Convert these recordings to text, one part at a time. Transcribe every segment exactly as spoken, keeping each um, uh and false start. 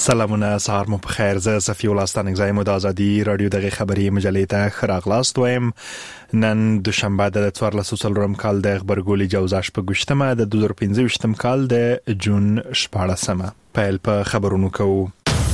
سلامونه، سهار مو په خیر. زه صفی الله ستانګزای مو د ازادي رادیو دغه خبري مجلې ته خراغلاست وایم. نن دوشنبه د څوارلس سلورم کال د خبرګولي جوزاش په ګشتمه د دوه هزار پنځه کال د جون شپاړسمه پیل په خبرونو کوو.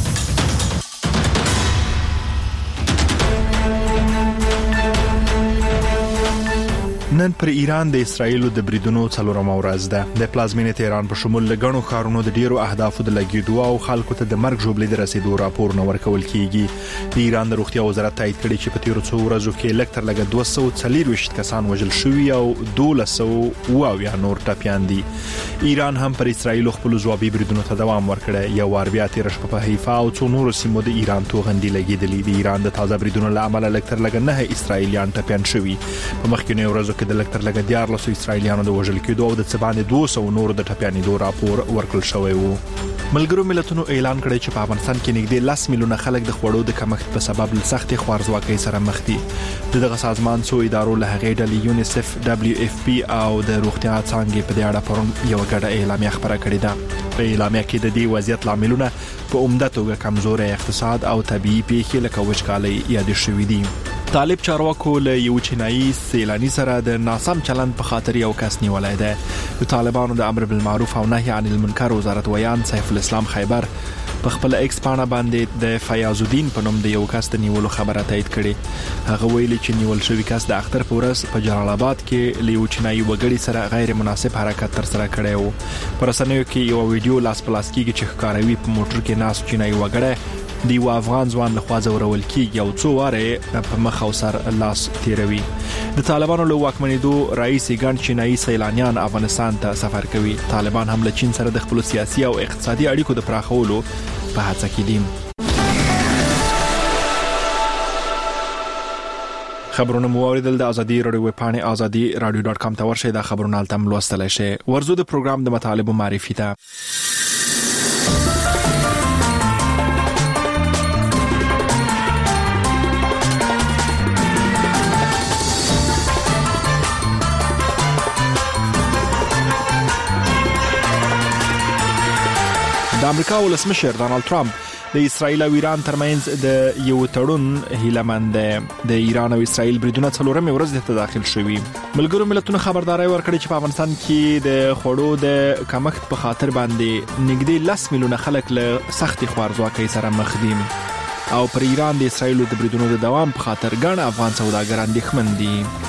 نن پر ایران د اسرایل د بریدونو څلورمه ورځ ده. د پلازمینې تهران په شمول لګڼو خارونو د ډیرو اهدافو د لګیدو او خلکو ته د مرګ ژوبلې د رسیدو راپور نو ورکول کیږي. د ایران د روغتیا وزارت تایید کړي چې په تیرو څو ورځو کې لږ تر لږه دوه سوه څلور ویشت کسان وژل شوي او دولس سوه اوه اویا نور ټپیان دي. ایران هم پر اسرایل خپل ځوابي بریدونو ته دوام ورکړی. یو وار بیا تیر شپه په حیفا او څو نورو سیمو د ایران توغندي لګیدلې. د ایران د تازه بریدونو له امله لږ تر لږه نه اسرایلیان ټپیان شوي. په مخکینو ورځو کې د لږ تر لږه دیارلسو اسرایلیانو د وژل کېدو او د څبانې دوه سوه نورو د ټپیانېدو راپور ورکړل شوی وو. ملګرو ملتونو اعلان کړی چې په افغانستان کې نږدې لس میلیونه خلک د خوړو د کمښت په سبب له سختې خوارځواکۍ سره مخ دي. دغه سازمان څو ادارو له هغې ډلې یونیسف، دبلیو اف پی او د روغتیا څانګې په دې اړه پرون یو ګډه اعلامیه خبره کړې ده. په اعلامیه کې د دې وضعیت لاملونه په عمده توګه کمزوري اقتصاد او طبيعي پیښې لکه وچکالۍ یاد شوي دي. طالب چارواکو له یو چینایي سیلانی سره د ناسم چلند په خاطر یو کس نیولای دی. د طالبانو د امر بالمعروف او نهي عن المنکر وزارت ویان سیف الاسلام خیبر په خپل ایکس پاڼه باندې د فیاض الدین په نوم د یو کس د نیولو خبره تایید کړي. هغه ویلي چې نیول شوی کس د اختر په ورځ په جلال آباد کې له یو چینایي وګړي سره غیر مناسب حرکت تر سره کړی وو. په رسنیو کې یو ویډیو لاس په لاس کېږي چې ښکاروي په موټر کې ناست چینایي وګړی د یو افغان ځوان لخوا ځورول کېږي او څو واره په مخ او سر لاس تیروي. د طالبانو له واکمنېدو رئیس ګڼ چینایي سیلانیان افغانستان ته سفر کوي. طالبان هم له چین سره د خپل سیاسي او اقتصادي اړیکو د پراخولو په هڅه کې دي. خبرونه مو اوریدل. د ازادي رادیو ویب پاڼه ازادي رادیو ډاټ کام ته ورشئ. دا خبرونه تم لوستلای شئ. ورزو د پروګرام د مطالبه معرفي ته. د امریکا ولسمشر ډانلډ ترامپ د اسرایل او ایران ترمنځ د یو تړون هیلمند د ایران او اسرایل بریدونه څلورمه ورځ ته داخل شوي. ملګرو ملتونو خبرداري ورکړي چې په افغانستان کې د خوړو د کمښت په خاطر باندې نږدې لس میلیونه خلک له سختې خوارځواکۍ سره مخ دي او پر ایران د اسرایل د بریدونو د دوام په خاطر ګڼ افغان سوداګران اندېښمن دي.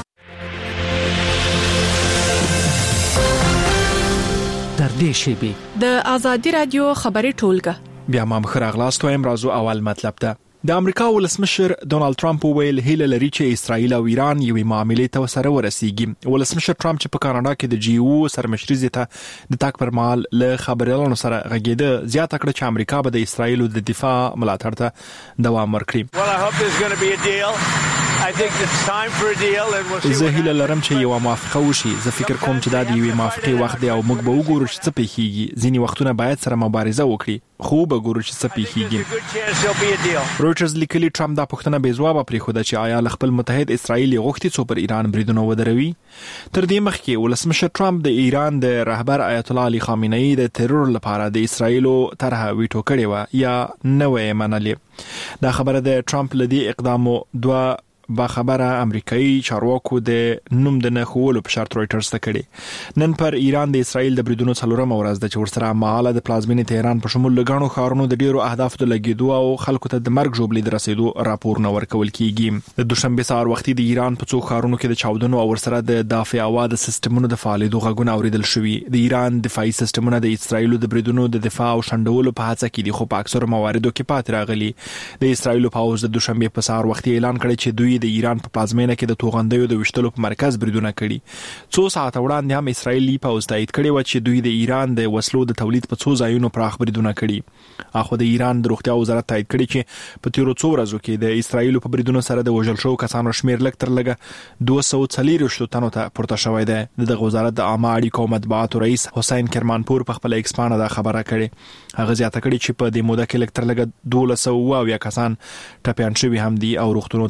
در دې شیبې د ازادي رادیو خبري ټولګه بیا ما خراغلاست وایم. رازو اول مطلب ته. د امریکا ولسمشر ډونالد ترامپ ویل هیله لري چې اسرایل او ایران یوې معاملې ته سره ورسیږي. ولسمشر ترامپ چې په کاناډا کې د جی او سرمشري ته د تاک پر مال له خبريالانو سره غږیده زیاته کړ چې امریکا به د اسرایل د دفاع ملاتړ ته دوام ورکړي. Well, I hope there's going to be a deal. I think it's time for a deal and we'll see. زه هیله لرم چې یو موافقه وشي. زه فکر کوم چې دا د یوې موافقې وخت دی او موږ به وګورو چې څه پیښیږي. ځینې وختونه باید سره مبارزه وکړي خو به ګورو چې څه پیښیږي. رویټرز لیکلي ټرمپ دا پوښتنه بې ځوابه پرېښوده چې آیا خپل متحد اسرائیل غوښتي څو پر ایران بریدونه ودروي. تر دې مخکې ولسمشر ټرمپ د ایران د رهبر آیت الله علي خامنه‌ای د ترور لپاره د اسرائیلو طرحه ویټو کړې و یا نه وې منلې. دا خبره د ټرمپ لدی اقدامو دوه با خبره امریکایي چارواکو د نوم د نه خولو په شرط رويټرز ته کړي. نن پر ایران د اسرایل د بریدونو څلورمه ورځ د چورسره ماله د پلازمینې تهران په شمول لګانو خارونو د ډیرو اهدافو د لګیدو او خلکو ته د مرګ ژوبلې د رسیدو راپور نو ورکول کیږي. د دوشنبه سهار وختي د ایران په څو خارونو کې د چاودنو او ورسره د دافع اوا د سیستمونو د فعالیتو غږونه اوریدل شوي. د ایران دفاعي سیستمونه د اسرایل د بریدونو د دفاع او شندولو په هڅه کې دي خو په اکثر مواردو کې پات راغلي. د اسرایل په اوز د دوشنبه په سهار وختي اعلان کړی چې دوی د ایران په پلازمینه کې د توغندیو د وشتلو په مرکز بریدونه کړي. څو ساعت وړاندې هم اسرایلی پوز تایید کړی و چې دوی د ایران د وسلو د تولید په څو ځایونو پراخ بریدونه کړي. اخو د ایران د روغتیا وزارت تایید کړی چې په تیرو څو ورځو کې د اسرایل په بریدونو سره د وژل شوو کسانو شمیر لږ تر لږه دوه سوه څلور ویشت تنو ته پورته شوی دی. د وزارت د عامه اړیکو او مطبوعاتو رئیس حسین کرمانپور په خپل ایکس پاڼه دا خبره کړې. هغه زیاته کړې چې په دې موده کې لږ تر لږه دوه سوه اویا کسان ټپیان شوي هم دي او روغتونونو ته وړل شوي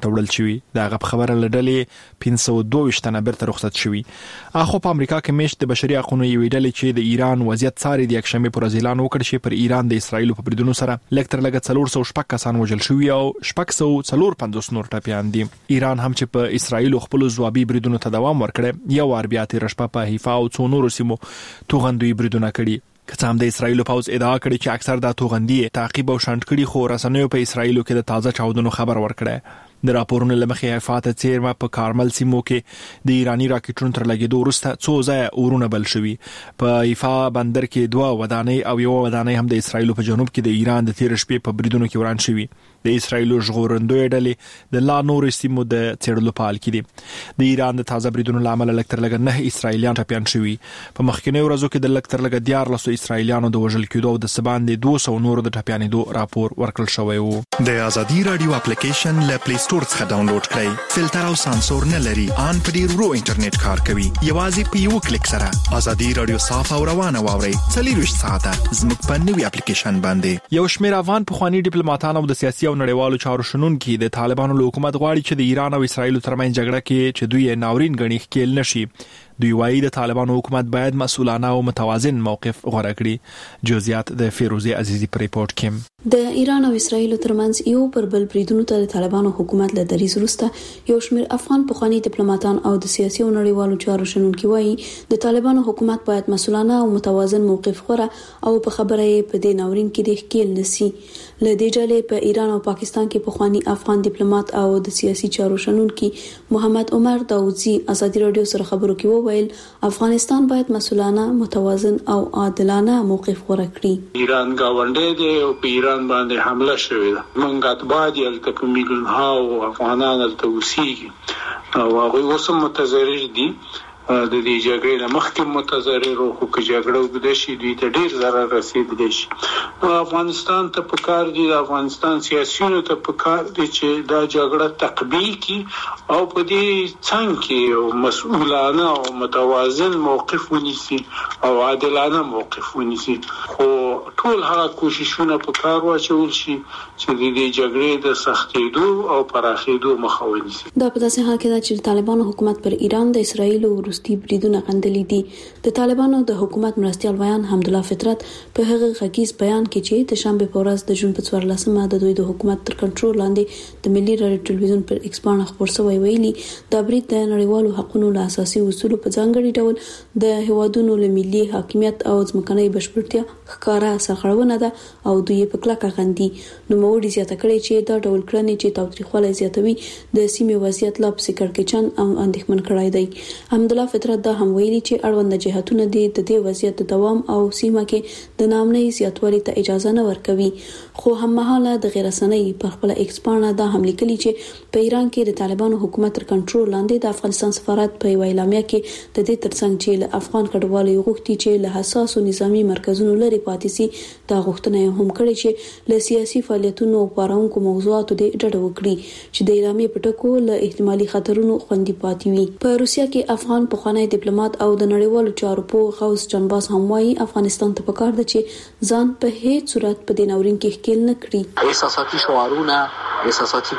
شوی دا غو خبره لډلې پنځه سوه دوه ویشت تنه بیرته رخصت شوی. اخو په امریکا کې مشت د بشري حقوقو یوې ډلې چې د ایران وضعیت څاري د یکشنبه پر اعلان وکړ چې پر ایران د اسرایل په بریدونو سره لکتر لګ څلور سوه شپږ کسان وژل شوی او شپږ سوه څلور پنځوس نور ټپیان دي. ایران هم چې په اسرایل خپل ځوابي بریدونو ته دوام ورکړ یو وار بیا تیر شپه په حیفا او څو نورو سیمو توغندوی بریدونه کړي. که هم د اسرایل پوز ادعا کړي چې اکثر د توغندي تعقیب او شنډ کړي خو رسنیو په اسرایل کې د تازه چاودنو خبر ورکړي. د راپورونو لمخې حفاظت چیرمه په کارمل سیمو کې د ایرانی راکټونو تر لګیدو وروسته څو ځای اورونه بل شوي. په حیفا بندر کې دوه ودانۍ او یو ودانۍ هم د اسرایل په جنوب کې د ایران د تیر شپې په بریدونو کې وران شوي. د اسرایل ژغورندوی ډلې د لا نور سیمو د چیرلو پال کې دي. د ایران د تازه بریدونو لامل لکتر لګ نه اسرایلیان ټپیان شوي. په مخکینی ورځو کې د لکتر لګ دیار لسو اسرایلیانو د وژل کېدو د سبان د دوه سوه نورو د ټپیانېدو راپور ورکړل شوی وو. د ازادي رادیو اپلیکیشن له پلی سٹور څخه ډاونلوډ کړئ. فلټر او سانسور نه لري. ان په ډیر ورو انټرنیټ کار کوي. یوازې په یو کلیک سره ازادي رادیو صاف او روانه واوري. څلور ساعته زموږ په نوې اپلیکیشن باندې. یو شمېر افغان پخوانی ډیپلوماټان او د سیاسي او نړیوالو چارو شنونکي د طالبانو له حکومت غواړي چې د ایران او اسرایل ترمنځ جګړه کې چې دوی ناورین غني ښکېل نشي. دوی وايي د طالبانو حکومت باید مسؤلانه او متوازن موقف غوړه کړي. جزئیات د فیروزه عزیزی پر ریپورت کې. د ایران او اسرایل ترمنځ یو پر بل بریدونو ته د طالبانو حکومت له دریځ وروسته یو شمېر افغان پخوانی ډیپلوماټان او د سیاسي او نړیوالو چارو شنونکي وايي د طالبانو حکومت باید مسؤلانه او متوازن موقف غوړه او په خبره یې په دې ناورین کې د ښکېل نشي. له دې ډلې په ایران او پاکستان کې پخوانی افغان ډیپلوماټ او د سیاسي چارو شنونکي محمد عمر داوودزی ازادي رادیو سره خبرو کې وویل افغانستان باید مسؤلانه متوازن او عادلانه موقف غوړه کړي. ایران گاونډی دی او په ایران باندې حمله شوې ده. موږ اتباع دي البته په میلیون ها افغانان دلته اوسېږي او هغوی اوس هم متضرر دي. د دې جګړې نه مخکې متضرر او که جګړه وګړه شي دوی ته ډیر ضرر رسیدلی شي. افغانستان ته پکار دي د افغانستان سیاسيونو ته پکار دي چې دا جګړه تقبیل کړي او په دې څنګه کې مسؤلانه او متوازن موقف ونیسي او عادلانه موقف ونیسي. خو ټول هغه کوششونه پکار واچول شي چې د دې جګړې د سختېدو او پراخېدو مخه ونیسي. دا په داسې حال کې ده چې طالبانو حکومت پر ایران د اسرایل او روسي بریدونه غندلې دي. د طالبانو د حکومت مرستيال ویان حمدالله فطرت په هغه غږیز بیان کې چې د شنبه په ورځ د جون په څوارلسمه د دوی د حکومت تر کنټرول لاندې د ملي رادیو ټلویزیون پر ایکس باندې خبر شوی ویلي دا برید د نړیوالو حقوقو له اساسي اصولو په ځانګړي ډول د هوادونو له ملي حاکمیت او ځمکنۍ بشپړتیا ښکارا سرغړونه ده او دوی په کلکه غندي. نو موږ زیاته کړی چې دا ډول کړنې چې تاوتریخوالی زیاتوي د سیمې وضعیت لا پسې کړکېچن او اندېښمن کړی دی. حمدالله فطرت دا هم ویلي چې اړوند جهاتونه د دې وضعیت د دوام او سیمه کې د نامنۍ زیاتوالي ته اجازه نه ورکوي. خو هم مهاله د غیر رسنۍ په خپل ایکس باندې دا هم لیکلي چې په ایران کې د طالبانو حکومت تر کنټرول لاندې د افغانستان سفارت په یو اعلامیه کې د دې ترڅنګ چې له افغان کډوالو غوښتي چې له حساسو نظامی مرکزونو لري پاتې سي دا غوښتنه هم کړې چې له سیاسي فعالیتونو او پارونکو موضوعاتو د ډډه وکړي چې د اعلامیه په ټکو له احتمالي خطرونو خوندي پاتې وي. په روسیا کې افغان پخوانی ډیپلوماټ او د نړیوالو چارو په غوث جنباز هم وايي افغانستان ته پکار ده چې ځان په هیڅ صورت په دې ناورین کې ښکېل نه کړي. احساساتي شعارونه احساساتي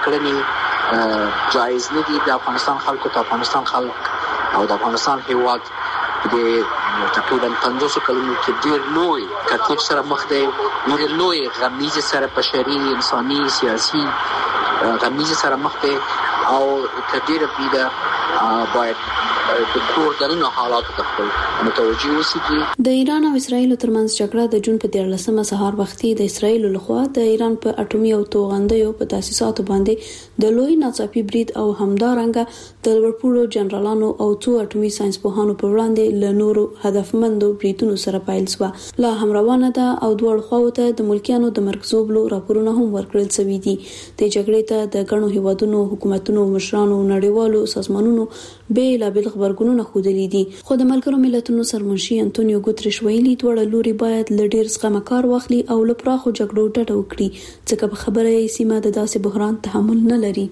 کړنې جایز نه دي. د افغانستان خلکو ته افغانستان خلک او د افغانستان هیواد د تقریبا پنځوس کلونو کې ډېر لوی کتیب سره مخ دی. ډېر لوی غمیزه سره بشري انساني سیاسي غمیزه سره مخ دی او کډېر پیدا باید د کور دننه حالاتو ته خپل متوجي اوسېږي. د ایران او اسرایل ترمنځ جګړه د جون په دیارلسمه سهار وختي د اسرایل لخوا د ایران په اټومي او توغندیو په تاسیساتو باندې د لوی ناڅاپي برید او همدارنګه د لوړپوړو جنرالانو او څو اټومي ساينس پوهانو پر وړاندې له نورو هدفمندو بریدونو سره پیل شو. لا هم روانه ده او دوه خواو ته د ملکیانو د مرګ زوبلو راپورونه هم ورکړل شوي دي. د جګړې ته د ګڼو هیوادونو حکومتونو مشرانو نړیوالو سازمانونو بیل بیل خبرګونونه خودلې دي. خو د ملګرو ملتونو سرمنشي انټونیو ګوتریش ویلي دوړه لوري باید لډیر څخه کار واخلي او لپراخو جګړو ډډه وکړي ځکه په خبره یې سیمه د داسې بحران تحمل نه لري.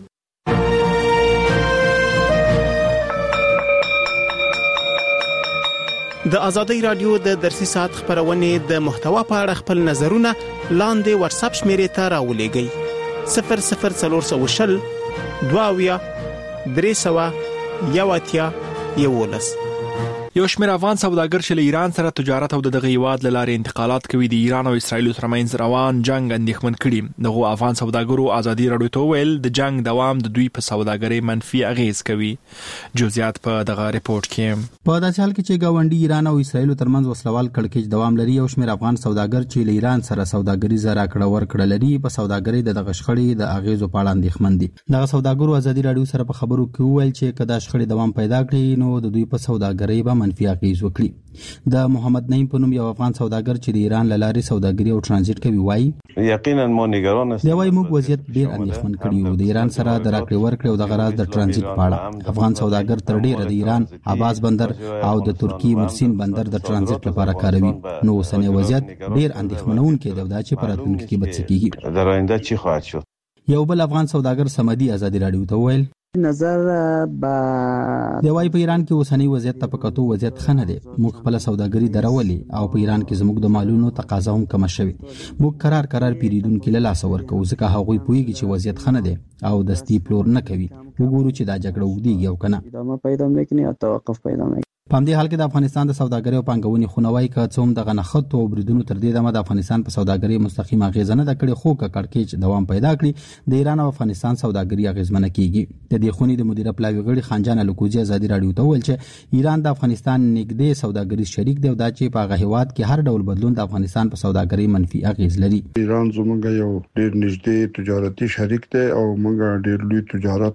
د ازادي رادیو د درسي ساعت خبرونه د محتوا په اړه خپل نظرونه لاندې واتس اپ شمیرې ته راولېږئ صفر صفر څلور سوه شل دواویا درې سوه یو اتیا یولس. یو شمېر افغان سوداګر چې له ایران سره تجارت او دغه هیواد له لارې انتقالات کوي د ایران او اسرایل ترمنځ روان جنگ اندېښمن کړي. دغه افغان سوداګرو ازادي راډیو ته ویل د جنگ دوام د دوی په سوداګرۍ منفي اغیز کوي. جزئیات په دغه ریپورت کې. په داسې حال کې چې گاونډي ایران او اسرایل ترمنځ وسلوال کړکېچ دوام لري، یو شمېر افغان سوداګر چې له ایران سره سوداګریزه راکړه ورکړه لري په سوداګرۍ د دغه شخړې د اغیزو په اړه اندېښمن دي. دغه سوداګرو ازادي راډیو سره په خبرو کې ویل چې کدا شخړې دوام پیدا کړي نو د دوی په سوداګرۍ به منفي اغیز وکړي. د محمد نعیم په نوم یو افغان سوداګر چې د ایران له لارې سوداګري او ترانزیت کوي وایي یقینا مو نگران است. دی وايي موږ وضعیت ډیر اندېښمن کړی و د ایران سره د راکړې ورکړې او د غراض د ترانزیت په اړه. افغان سوداګر تر ډیره د ایران عباس بندر او د ترکی مرسین بندر د ترانزیت لپاره کاروي. نو اوسنی وضعیت ډیر اندېښمنونکی دی دا چې په راتلونکي کې به څه کیږي. در آینده چی خواهد شد؟ یو بل افغان سوداګر سمدي ازادي راډیو ته ویل نظر با دی وايي په ایران کې اوسنی وضعیت ته په کتو وضعیت خنه دی. موږ خپل سوداګري درولې او په ایران کې زموږ د مالونو تقاضا هم کم شوی. موږ قرار قرار پیریدونکو له لاس ورکو ځکه هغوی پوهیږي چې وضعیت خنه دی او دستی پلور نه کوي. وګورو چې دا جګړه وګړي او کنه ادامه پیدا نکړي او توقف پیدا نکړي. په همدې حال کې د افغانستان د سوداګرۍ او پانګونې خونوي که څوم د غنخت او بریدونو تر دې دمه د افغانستان په سوداګرۍ مستقیم اغیزه نه کړي، خو که کړکېچ دوام پیدا کړي د ایران او افغانستان سوداګرۍ اغیزمنه کیږي. د دې خونې د مدیره پلاوی غړي خانجان الکوزي ازادي راډیو ته ویل چې ایران د افغانستان نږدې سوداګریز شریک دی او دا چې په هغه هیواد کې هر ډول بدلون د افغانستان په سوداګرۍ منفي اغیز لري. ایران زموږ یو ډېر نږدې تجارتي شریک دی او موږ ډېر لوی تجارت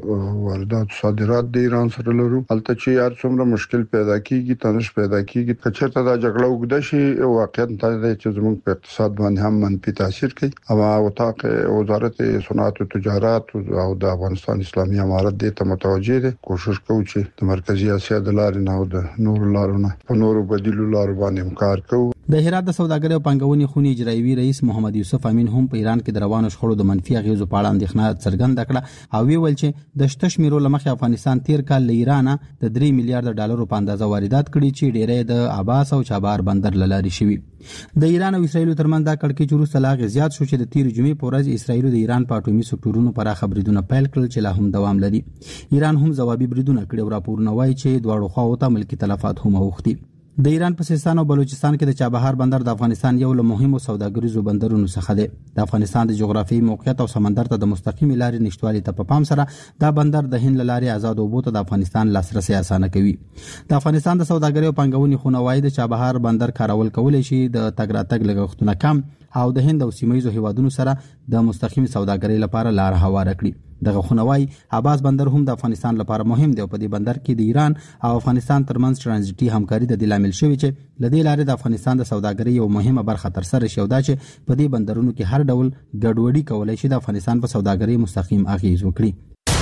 واردات او صادرات د ایران سره لرو. البته چې هر څومره مشکل پیدا کیږي تنش پیدا کیږي که چېرته دا جګړه وګړه شي واقعیت دا دی چې زموږ په اقتصاد باندې هم منفي تاثیر کوي. او وطاق وزارت صنعت او تجارت او د افغانستان اسلامي امارت دې ته متوجه دي. کوشش کوو چې د مرکزی اسیا د لارې نه او د نورو لارو نه په نورو بدیلو لارو باندې کار کوو. د هرات د سوداګرۍ او پانګونې خونې اجرایوي رئیس محمد یوسف امین هم په ایران کې د روانو شخړو د منفي اغیزو په اړه اندېښنه څرګنده کړه او ویل چې د شته شمیرو لمخې افغانستان تیر کال له ایران د درې میلیارډ ډالرو په اندازه واردات کړي چې ډیری د عباس او چابهار بندر لاري شوی. د ایران او اسرایل ترمنځ د کړکېچ وروسته لا زیات شو چې د تیر جمعې په ورځ اسرایل د ایران په اټومي سکتورونو پر خبرېدونه پیل کړل چې لا هم دوام لري. ایران هم ځوابي بریدونه کړي او راپورونه وایي چې دواړو خواو ته ملکی تلفات هم اوختي. د ایران په سیستان او بلوچستان کې د چابهار بندر د افغانستان یو له مهمو سوداګریزو بندرونو څخه دی. د افغانستان د جغرافیایي موقعیت او سمندر ته د مستقیمي لارې نشټوالي ته په پام سره دا بندر د هند لارې آزاد اوبو ته د افغانستان لاسرسي اسانه کوي. د افغانستان د سوداګرۍ او پانګونې خونه وايي د چابهار بندر کارول کولای شي د تګ راتګ لګښتونه کم او د هند او سیمایي هیوادونو سره د مستقیم سوداګرۍ لپاره لار هواره کړي. دغه خونوای عباس بندر هم د افغانستان لپاره مهم دی او په دې بندر کې د ایران او افغانستان ترمنځ ترانزیتي همکاري د لامل شوی چې لدې لارې د افغانستان د سوداګرۍ یو مهمه برخه تر سره شي او دا چې په دې بندرونو کې هر ډول ګډوډي کولای شي د افغانستان په سوداګرۍ مستقیم اغیز وکړي.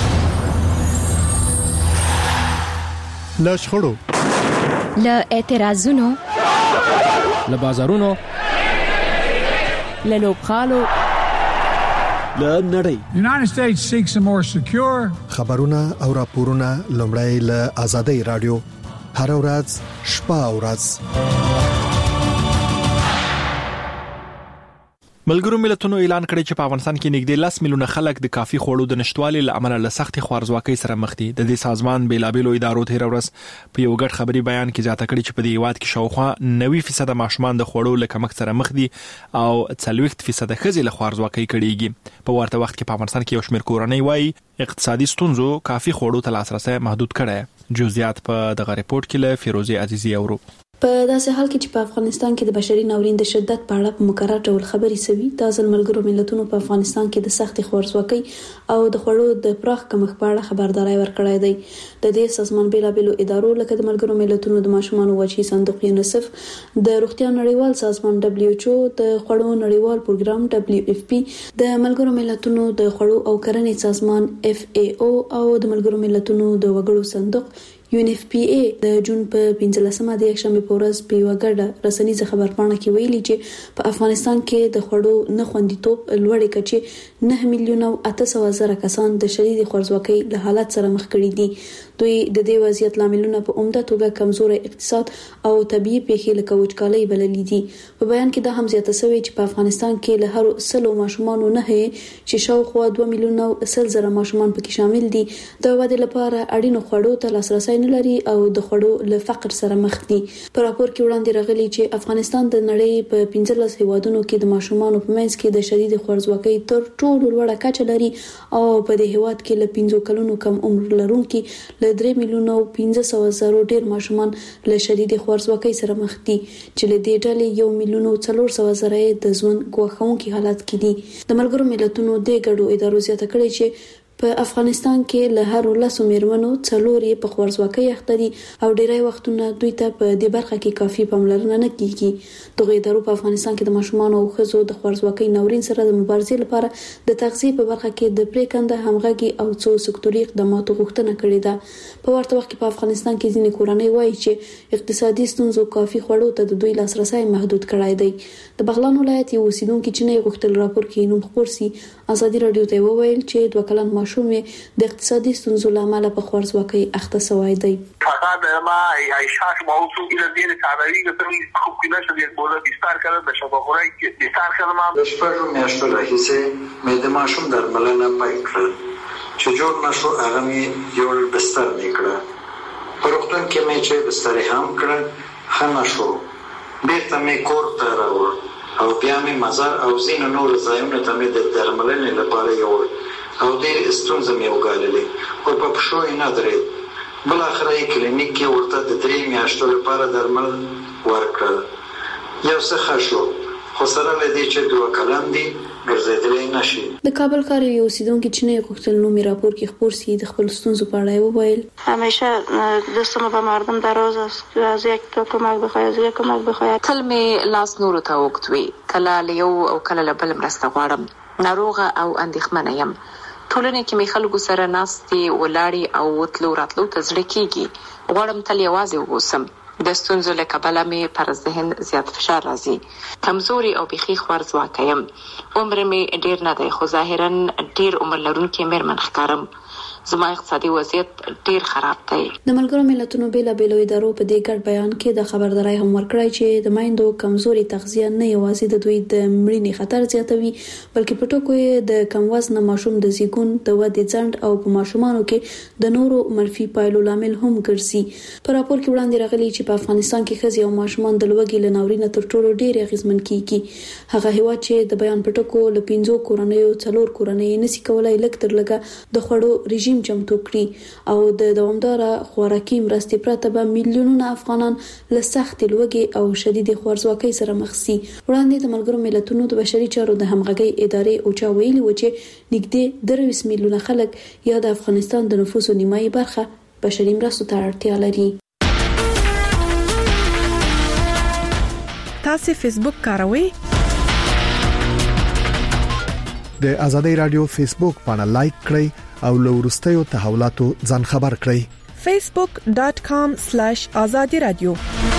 له شخړو، له اعتراضونو، له بازارونو، له لوبغالو، له نړۍ. United States seeks a more secure خبرونه او راپورونه لومړی له آزادۍ رادیو هر ورځ شپه او ورځ. ملګرو ملتونو اعلان کړی چې په افغانستان کې نږدې لس میلیونه خلک د کافي خوړو د نشټوالي لامل له سختي خوارزواکۍ سره مخ دي. د دې سازمان بیلابېلو ادارو تیر ورځ په یو غټ خبري بیان کې ځاته کړی چې په دې هیواد کې شاوخوا نوي فیصد ماشومان د خوړو له کمښت سره مخ دي او څلوېښت فیصد ښځې له خوارزواکۍ کړيږي. په ورته وخت کې په افغانستان کې یو شمېر کورنۍ وایي اقتصادي ستونزو کافي خوړو ته لاسرسي محدود کړی. جزئیات په دغه ریپورت کې له فیروزي عزیزي اورو. په داسې حال کې چې په افغانستان کې د بشري ناورین د شدت په اړه په مکرر ډول خبرې شوي، د ځل ملګرو ملتونو په افغانستان کې د سختي خوارزواکۍ او د خوړو د پراخ کمښت په اړه خبرداري ورکړې ده. د دې سازمان بیلابېلو ادارو لکه د ملګرو ملتونو د ماشومان وچی صندوق یونیسف، د روغتیا نړیوال سازمان دبليو ایچ او، د خوړو نړیوال پروګرام دبليو اف پی، د ملګرو ملتونو د خوړو او کرنې سازمان اف ای او او د ملګرو ملتونو د وګړو صندوق یو ان اف پی ای د جون په پنځلسمه د یکشنبه په ورځ په یو غړ رسنیزه خبرپاڼه کې ویلي چې په افغانستان کې د خوړو نه خوندیتوب لوړې کچې نه میلیون او اته سوه زره کسان د شدید خوارځواکۍ له حالت سره مخ کړي دي. دوی د دې وضعیت لاملونه په عمده توګه کمزوري اقتصاد او طبيعي پیښې لکه وچکالۍ بللې دي. په بیان کې دا هم زیاته شوې چې په افغانستان کې له هر سلو ماشومان نه چې شاوخوا دوه میلیون او سل زره ماشومان پکې شامل دي د ودې لپاره اړینو خوړو ته لاسرسي نه لري او د خوړو له فقر سره مخ دي. په راپور کې وړاندې راغلي چې افغانستان د نړۍ په پنځلس هیوادونو کې د ماشومانو په منځ کې د شدید خوارځواکۍ تر ټولو لوړه کچه لري او په دې هیواد کې له پنځو کلونو کم عمر لرونکي له درې میلیون او پنځه سوه زره ډیر ماشومان له شدید خوارځواکۍ سره مخ دي چې له دې ډلې یو میلیون او څلور سوه زره د ژوند ګواښونکي حالت کې دي. د ملګرو ملتونو د ګډو ادارو زیاته کړې چې په افغانستان کې له هر لسو میرمنو څلور یې په خوارځواکۍ اخته دي او ډیری وختونه دوی ته په دې برخه کې کافي پاملرنه نه کیږي. دغه ادارو په افغانستان کې د ماشومان او ښځو د خوارځواکۍ ناورین سره د مبارزې لپاره د تغذیه په برخه کې د پریکنده همغږي او څو سکتوري اقداماتو غوښتنه کړې ده. په ورته وخت کې په افغانستان کې ځینې کورنۍ وایي چې اقتصادي ستونزو کافي خوړو ته د دوی لاسرسي محدود کړای دی. د بغلان ولایت یو اوسیدونکو چې نه غوښتل راپور کې نوم خپور سي ازادي رادیو ته وویل چې دوه کلن ماشوم د اقتصادي ستونزو لامل په خوارځواکۍ اخته شوی دی. فقط ما عیشاش موضوع الى دین تعبیری گفتم خوب کنه شده بوده بیشتر کردن به شفاخورایی که بیشتر کردم د شپږو میاشتو راهیسې مې د ماشوم درملنه پیل کړل چې جوړ نشو هغه مې یو بستر میکړه په روغتون کې مې چې بستر هم کړ ښه نشو بیرته مې کور ته راوړ او بیا مې مزار او ځینو نور ځایونو ته مې د درملنې لپاره یوړ او ډېر ستونزې مې وګاللې او په پښو یې نه درېد. بالاخره یې کلینیک کې ورته د درې میاشتو لپاره درمل ورکړل. یو څه ښه شو خو سره له دې چې دوه کلن دي ګرځېدلی نشي. د کابل ښار یو اوسیدونکي چې نه غوښتل نومي راپور کې خپور سي د خپل ستونزو په اړه وویل. همیشه دستم به مردم دراز است که از یک تو کمک بخواهی از یک کمک بخواهی. تل می لاس نورو ته وګتوي کله لیو او کله لبل مرسته غواړم. ناروغه او اندېښمنه یم. ټولنه کې می خلکو سره ناستي ولاړی او وتلو راتلو ته زړه کیږي. غواړم تل یوازې ووسم. د ستونزو له کبله مې پر ذهن زیات فشار راځي. کمزوري او بيخي خوارځواکه یم. عمر مې ډیر نه دی خو ظاهرا ډیر عمر لرونکي مېرمن ښکارم. زما اقتصادي وضعیت ډیر خراب دی. د ملګرو ملتونو بیلا بیلو ادارو په دې ګډ بیان کې د خبرداري هم ورکړی چې د مایندو کمزوري تغذیه نه یوازې د دوی د مړینې خطر زیاتوي بلکې په ټکو د کم وزن ماشوم د زیګون د ودې ځند او په ماشومانو کې د نورو منفي پایلو لامل هم ګرځي. په راپور کې وړاندې راغلي چې په افغانستان کې ښځې او ماشومان د لوږې له ناورینه تر ټولو ډیر اغیزمن کیږي. هغه هیواد چې د بیان په ټکو له پنځو کورنیو څلور کورنۍ نسی کولای لکه تر لګه د خوړو رژیم چمتو کړي او د دوامداره خوراکي مرستې پرته به میلیونونه افغانان له سخت لوږې او شدید خوارځواکۍ سره مخ شي. وړاندې د ملګرو ملتونو د بشري چارو د همغږي ادارې اوچا ویلي و چې نږدې درویس میلیونه خلک یا د افغانستان د نفوسو نیمایي برخه بشري مرستو ته اړتیا لري. تاسو فیسبوک کاروئ؟ د ازادي رادیو فیسبوک باندې لایک کړئ او له ورستیو تحولاتو ځان خبر کړئ. facebook dot com slash azadi radio.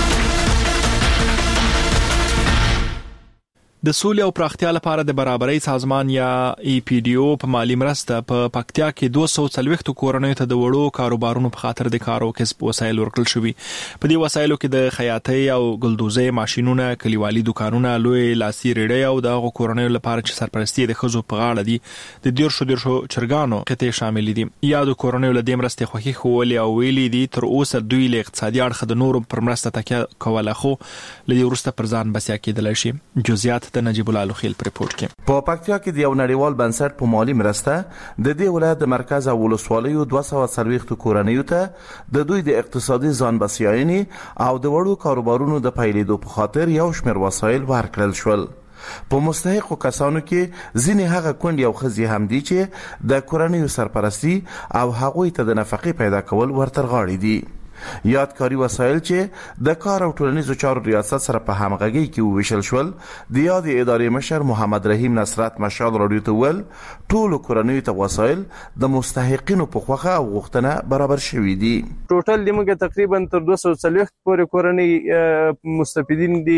د سولې او پراختیا لپاره د برابرۍ سازمان یا ای پی ډی او په مالی مرسته په پکتیا کې دوه سوه څلوېښت کورنیو ته د وړو کاروبارونو په خاطر د کار او کسب وسایل ورکړل شوي. په دې وسایلو کې د خیاطۍ او ګلدوزۍ ماشينونه، کلیوالي دکانونه، لوی لاسي ریړۍ او د هغو کورنیو لپاره چې سرپرستی د ښځو په غاړه دي د دیرشو دیرشو چرګانو قطعې شامل دي. یا د کورنیو له دې مرستې خوښي ښوولې او ویلي دي تر اوسه دوی له اقتصادي اړخه د نورو پر مرسته تکیه کوله خو له دې وروسته پر ځان بسیا کېدلی شي. جزئیات د نجیب الله لوخیل پر رپورت کې. په پکتیا کې د یو نړیوال بنسټ په مالی مرسته د دې ولایت د مرکز او ولسوالیو دوه سوه څلوېښت کورنیو ته د دوی د اقتصادي ځان بسیاینې او د وړو کاروبارونو د پیلېدو په خاطر یو شمېر وسایل ورکړل شول. په مستحقو کسانو کې ځینې هغه کونډې او ښځې هم دي چې د کورنیو سرپرستی او هغوی ته د نفقې پیدا کول ورتر غاړي دي. یادکاري وسایل چې د کار او ټولنیزو چارو ریاست سره په همغږي کې وویشل شول. د یاد ادارې مشر محمد رحیم نصرت مشال رادیو ته ول ټول کورنیو ته وسایل د مستحقینو په خوخه او غوښتنه برابر شوي دي. ټوټل دموږ تقریبا تر دوه سوه څلوېښت پورې کورنۍ مستفیدین دي.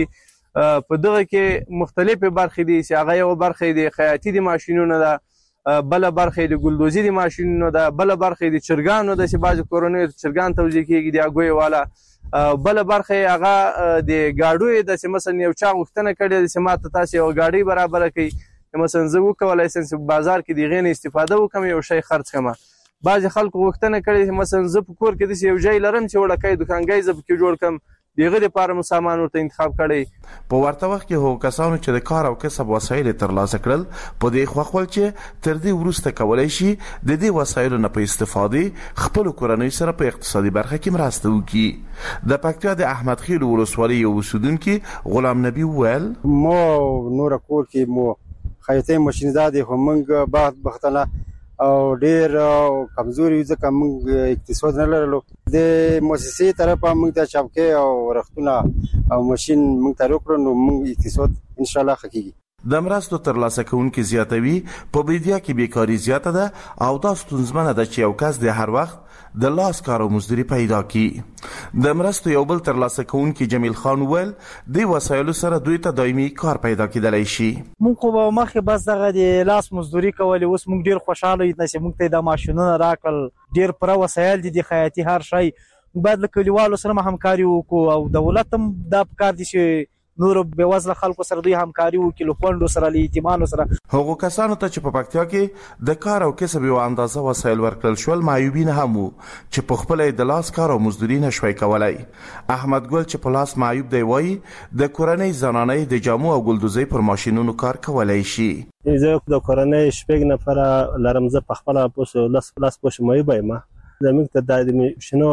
په دغه کې مختلفې برخې دي چې هغه یو برخه د خیاطي د ماشینونو ده، بل برخه د ګلدوزي د ماشینونو ده، بل برخه د چرګانو ده چې بعض کورنۍ چرګان توزیع کیږي د اګوي والا، بل برخه هغه د گاډو د چې مثلا یو چا غوښتنه کړې د سمات تاسو یو گاډي برابر کړي، مثلا زه وکولای شم چې بازار کې د غین استفاده وکم یو شی خرڅ کړم. بعض خلکو غوښتنه کړې چې مثلا زه په کور کې د یو ځای لرم چې وړکې دکانګای زه په جوړ کم، دغه لپاره مو سامان ورته انتخاب کړي. په ورته وخت کې هغو کسانو چې د کار او کسب وسایل ترلاسه کړل په دې خوښول چې تر دې وروسته کولای شي د دې وسایلو نه په استفادې خپل کورنۍ سره په اقتصادي برخه کې مرسته وکړي. د پکتیا د احمد خیل ولسوالۍ یو اوسیدونکي غلام نبی وویل مو نور کور کې مو خیاطۍ ماشینزاد خو موږ بعد بختنه او ډیر کمزوري ځکه موږ اقتصاد نه لرلو. د مؤسسې طرفه موږ ته چوکۍ او رختونه او ماشين موږ ته وکړو نو موږ اقتصاد ان شاء الله حقيقي. د مرستو ترلاسه کوونکي زیاتوي په بیدیا کې بیکاری زیاته ده او دا ستونزمنه ده چې یو کس د هر وخت د لاس کار او مزدوري پیدا کی. د مرستو یو بل ترلاسه کوونکي جمیل خان ویل د وسایلو سره دوی ته دایمي کار پیدا کېدلی شي. موږ خو مخکې بس دغه د لاس مزدوري کولې، اوس موږ ډیر خوشاله یو چې موږ ته د ماشینونو راکړل، ډیر پر وسایل دي د خیاطي هر شی. باید له کلیوالو سره همکاري وکړو او دولت هم دا پکار دي چې نور به وزله خلکو سره دوی همکاري وکړي، له کونډو سره له یتیمانو سره. هغو کسانو ته چې په پکتیا کې د کار او کسب یو اندازه وسایل ورکړل شول معیوبین هم وو چې په خپل د لاس کار او مزدوري نشوي کولای. احمد ګل چې په لاس معیوب دی وایي د کورنۍ زنانې د جامو او ګلدوزۍ پر ماشینونو کار کولای شي. زه د کورنۍ شپږ نفره لرم، زه په خپل پوسو لاس لاس پوسو معیوب یم. زموږ ته د شنو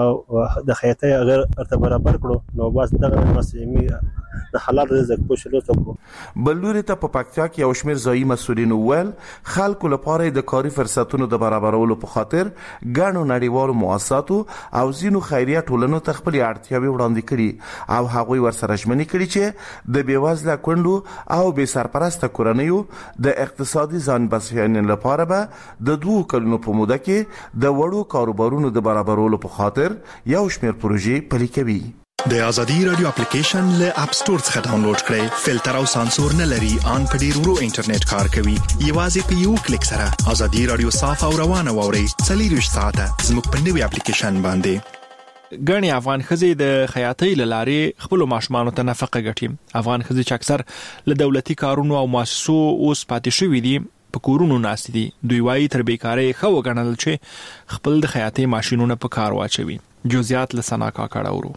د د خیاطۍ غیر ارته برابر کړو نو بس دغه مسلې د حلال رزق پوښلو ته. بلوري ته په پکتیا کې یو شمېر ځایي مسؤلین وویل خلکو لپاره د کاري فرصتونو د برابرولو په خاطر ګڼو نړیوالو مؤسساتو او ځینو خیریه ټولنو ته خپلې اړتیاوې وړاندې کړي او هغوی ورسره ژمنې کړي چې د بېوزله کونډو او بې سرپرسته کورنیو د اقتصادي ځان بسیاینې لپاره به د دوو کلونو په موده کې د وړو کاروبارونو د برابرولو په خاطر یو شمېر پروژې پلي کوي. د ازادي رادیو اپلیکیشن له اپ ستور څخه ډاونلوډ کړئ. فلټر او سانسور نه لري، ان په ډیر ورو انټرنیټ کار کوي. یوازې په یو کلیک سره ازادي رادیو صاف او روانه واورئ. څلور ساعته زموږ په نوي اپلیکیشن باندې. ګڼې افغان ښځې د خیاطۍ له لارې خپلو ماشومانو ته نفقه ګټي. افغان ښځې چې اکثر له دولتي کارونو او مؤسسو اوس پاتې شوي دي په کورونو ناست دي. دوی وايي تر بیکارۍ ښه وګڼل چې خپل د خیاطۍ ماشینونه په کار واچوي. جزئیات له ثنا کاکړه اورو.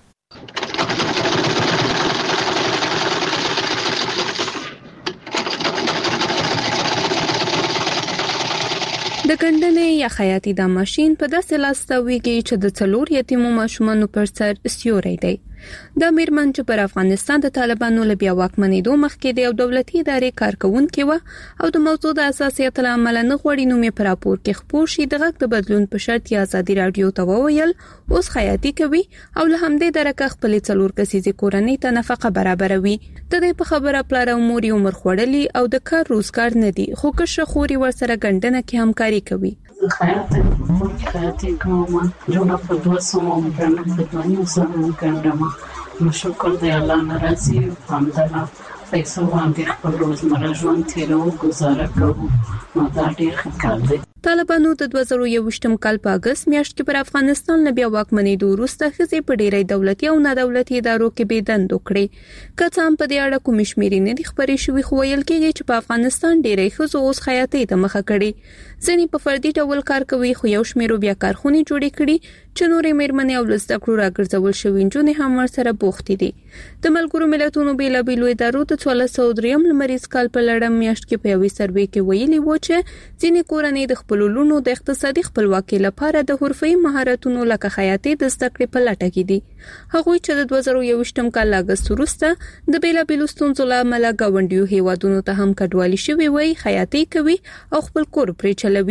د ګندنې یا خیاطۍ دا ماشين په داسې لاس تاویږي چې د څلور یتیمو ماشومانو پر سر سیوری دی. دا میرمن چې پر افغانستان د طالبانو له بیا واکمنېدو مخکې د یو دولتي ادارې کارکونکې وه او د موضوع د اساسیت له امله نه غواړي نوم یې په راپور کې خپور شي. د غږ د بدلون په شرط یې ازادي راډیو ته وویل اوس خیاطۍ کوي او له همدې درکه خپلې څلور کسیزې کورنۍ ته نفقه برابروي. د دې په خبره پلار او مور یې عمر خوړلي او د کار روزګار نه دي، خو کشره خور یې ورسره ګندنه کې همکاري کوي. خیاطۍ خیاطۍ کوم جوړه په دوه سوه ګڼه په دوه سوه ګڼه نو شکر دی الله ناراضي همدغه پیسو باندې خپل روزمره ژوند تیرو گزاره کوو. نو دا ډېر ښه کار دی. طالبانو د دوه زره یوویشتم کال په اگست میاشت کې پر افغانستان له بیا واکمنېدو وروسته ښځې په ډېری دولتي او نه دولتي ادارو کې بې دندو کړې. که څه هم په دې اړه کومې شمېرې نه دي خپرې شوې، خو ویل کېږي چې په افغانستان ډېری ښځو اوس خیاطۍ ته مخه کړې. ځینې په فردي ډول کار کوي، خو یو شمېرو بیا کارخونې جوړې کړي چې نورې مېرمنې او له زده کړو راګرځول شوې نجونې هم ورسره بوختې دي. د ملګرو ملتونو بېلابېلو ادارو د څوارلس سوه درېیم لمریز کال په لړم میاشت کې په یوې سروې کې ویلي وو چې ځینې کورنۍ د خپلو لوڼو د اقتصادي خپلواکۍ لپاره د حرفه‌ایي مهارتونو لکه خیاطۍ د زده کړې په لټه کې دي. هغوی چې د دوه زره یوویشتم کال اګست وروسته د بېلابېلو ستونزو له امله ګاونډیو هیوادونو ته هم کډوالي شوي وای، خیاطۍ کوي او خپل کور پرې چلوي.